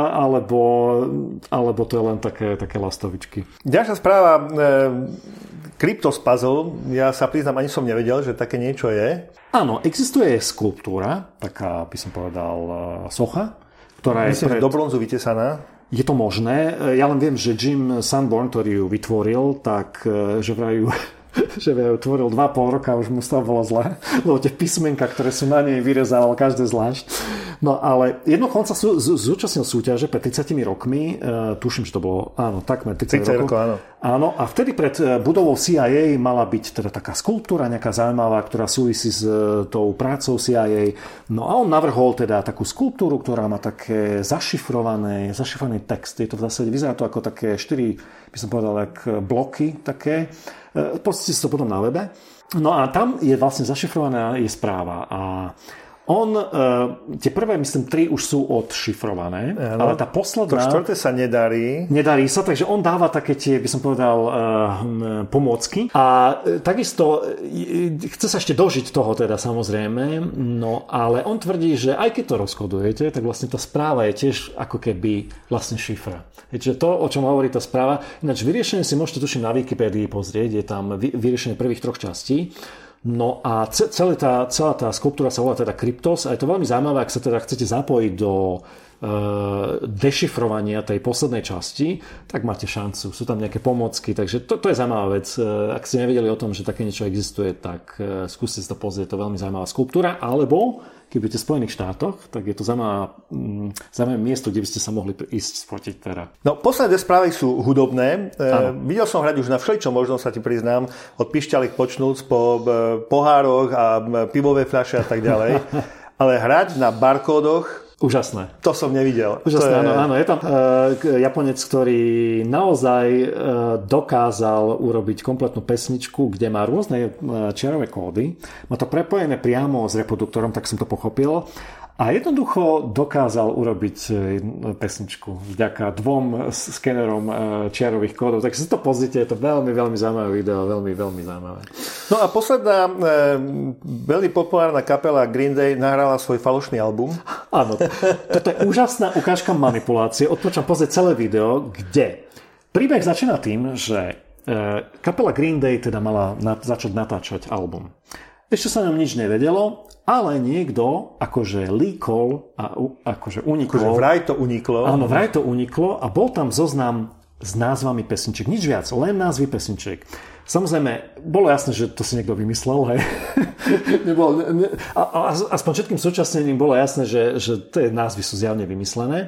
S1: alebo to je len také lastovičky.
S2: Ďalšia správa, Cryptos Puzzle. Ja sa priznám, ani som nevedel, že také niečo je.
S1: Áno, existuje skulptúra, taká, by som povedal, socha, ktorá
S2: myslím, že do bronzu vytesaná.
S1: Je to možné. Ja len viem, že Jim Sanborn, ktorý ju vytvoril, tak že vraj ju tvoril 2,5 roka, už mu z toho bolo zle, lebo tie písmenka, ktoré sú na nej, vyrezával každé zvlášť. No ale jednoducho on sa zúčastnil súťaže pred 30 rokmi, tuším, že to bolo, áno, takmer 30 rokov. Áno, a vtedy pred budovou CIA mala byť teda taká skulptúra nejaká zaujímavá, ktorá súvisí s tou prácou CIA. No a on navrhol teda takú skulptúru, ktorá má také zašifrovaný text. Je to v zásade, vyzerá to ako také 4, by som povedal, ako bloky také. Pozrite si to potom na webe. No a tam je vlastne zašifrovaná je správa a tie prvé, myslím, 3 už sú odšifrované, ale tá posledná...
S2: To 4. sa nedarí.
S1: Nedarí sa, takže on dáva také tie, by som povedal, pomôcky. A takisto chce sa ešte dožiť toho teda, samozrejme, no ale on tvrdí, že aj keď to rozkodujete, tak vlastne tá správa je tiež ako keby vlastne šifra. Čiže to, o čom hovorí tá správa, ináč vyriešenie si môžete tuším na Wikipédii pozrieť, je tam vyriešenie prvých 3 častí. No a celá tá skulptúra sa volá teda Cryptos a je to veľmi zaujímavé, ak sa teda chcete zapojiť do dešifrovania tej poslednej časti, tak máte šancu. Sú tam nejaké pomocky, takže to je zaujímavá vec. Ak ste nevedeli o tom, že také niečo existuje, tak skúste si to pozrieť, to je veľmi zaujímavá skulptúra, alebo keď budete v Spojených štátoch, tak je to zaujímavé miesto, kde by ste sa mohli ísť sfotiť teda.
S2: No, posledné správy sú hudobné. Videl som hrať už na všeličo možno, sa ti priznám, od pišťalých počnúc po pohároch a pivové fľaše a tak ďalej. Ale hrať na barkódoch
S1: Úžasné.
S2: To som nevidel.
S1: Úžasné, áno. Je tam Japonec, ktorý naozaj dokázal urobiť kompletnú pesničku, kde má rôzne čiarové kódy. Má to prepojené priamo s reproduktorom, tak som to pochopil. A jednoducho dokázal urobiť pesničku vďaka 2 skenerom čiarových kódov. Tak si to pozrite, je to veľmi, veľmi zaujímavé video, veľmi, veľmi zaujímavé.
S2: No a posledná veľmi populárna kapela Green Day nahrala svoj falošný album.
S1: Áno, toto je úžasná ukážka manipulácie. Odporúčam pozrieť celé video, kde príbeh začína tým, že kapela Green Day teda mala začať natáčať album. Ešte sa nám nič nevedelo, ale niekto akože líkol a akože unikol.
S2: Akože vraj to uniklo.
S1: Áno, vraj to uniklo a bol tam zoznam s názvami pesničiek. Nič viac, len názvy pesničiek. Samozrejme, bolo jasné, že to si niekto vymyslel, hej. Aspoň všetkým súčasneným bolo jasné, že tie názvy sú zjavne vymyslené.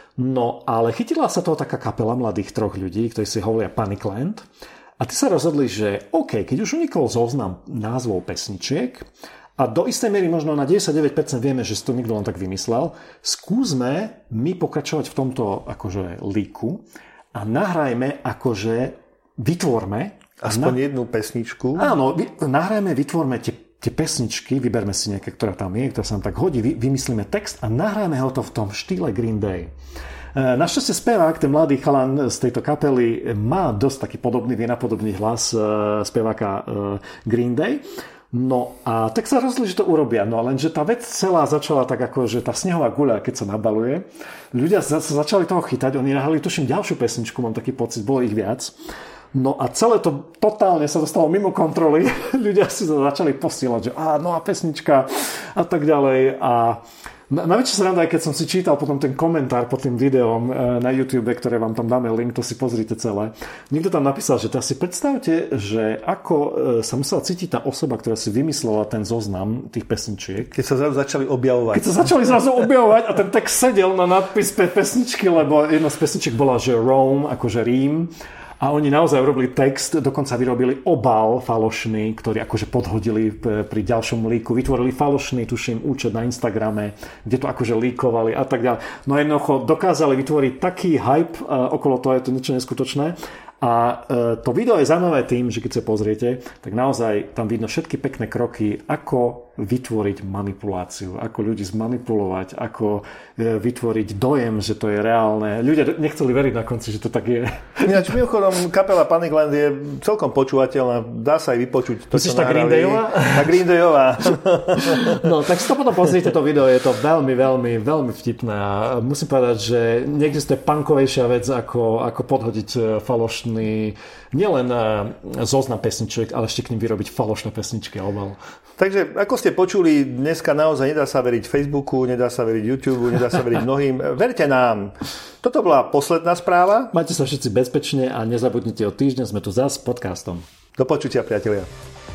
S1: No, ale chytila sa toho taká kapela mladých 3 ľudí, ktorí si hovoria Panicland. A tí sa rozhodli, že OK, keď už unikol zoznam názvov pesničiek a do istej miery možno na 99% vieme, že si to nikto len tak vymyslel, skúsme my pokračovať v tomto akože líku a nahrajme akože vytvorme
S2: aspoň jednu pesničku.
S1: Áno, nahrajme, vytvorme tie pesničky, vyberme si nejaké, ktorá tam je, ktorá sa nám tak hodí, vymyslíme text a nahrajme ho to v tom štýle Green Day. Našťastie spevák, ten mladý chalan z tejto kapely, má dosť taký podobný, vie napodobný hlas speváka Green Day. No a tak sa rozhodli, že to urobia. No lenže tá vec celá začala tak ako, že tá snehová guľa, keď sa nabaluje, ľudia sa začali toho chytať, oni nahrali tuším ďalšiu pesničku, mám taký pocit, bolo ich viac. No a celé to totálne sa dostalo mimo kontroly. Ľudia si to začali posielať, že nová pesnička a tak ďalej. A najväčšia sranda, keď som si čítal potom ten komentár pod tým videom na YouTube, ktoré vám tam dáme link, to si pozrite celé. Niekto tam napísal, že si predstavte, že ako sa musela cítiť tá osoba, ktorá si vymyslela ten zoznam tých pesničiek.
S2: Keď sa začali objavovať.
S1: Keď sa začali zrazu objavovať a ten text sedel na nadpis pesničky, lebo jedna z pesničiek bola, že Rome, akože Rím. A oni naozaj urobili text, dokonca vyrobili obal falošný, ktorý akože podhodili pri ďalšom líku. Vytvorili falošný, tuším, účet na Instagrame, kde to akože líkovali a tak ďalej. No jednoducho dokázali vytvoriť taký hype okolo toho, je to niečo neskutočné. A to video je zaujímavé tým, že keď sa pozriete, tak naozaj tam vidno všetky pekné kroky, ako vytvoriť manipuláciu, ako ľudí zmanipulovať, ako vytvoriť dojem, že to je reálne. Ľudia nechceli veriť na konci, že to tak je.
S2: Ináč mimochodom kapela Panicland je celkom počúvateľná, dá sa aj vypočuť to,
S1: myslíš, čo nahrali. Tá
S2: Green Dayová?
S1: No, tak si to potom pozrite, to video, je to veľmi, veľmi, veľmi vtipné a musím povedať, že neexistuje punkovejšia vec, ako podhodiť falošný nielen zoznam pesničiek, ale ešte k nim vyrobiť falošné pesničky a obal.
S2: Takže, ako ste počuli, dneska naozaj nedá sa veriť Facebooku, nedá sa veriť YouTube, nedá sa veriť mnohým. Verte nám. Toto bola posledná správa.
S1: Majte sa všetci bezpečne a nezabudnite, o týždeň sme tu zás s podcastom.
S2: Do počutia, priatelia.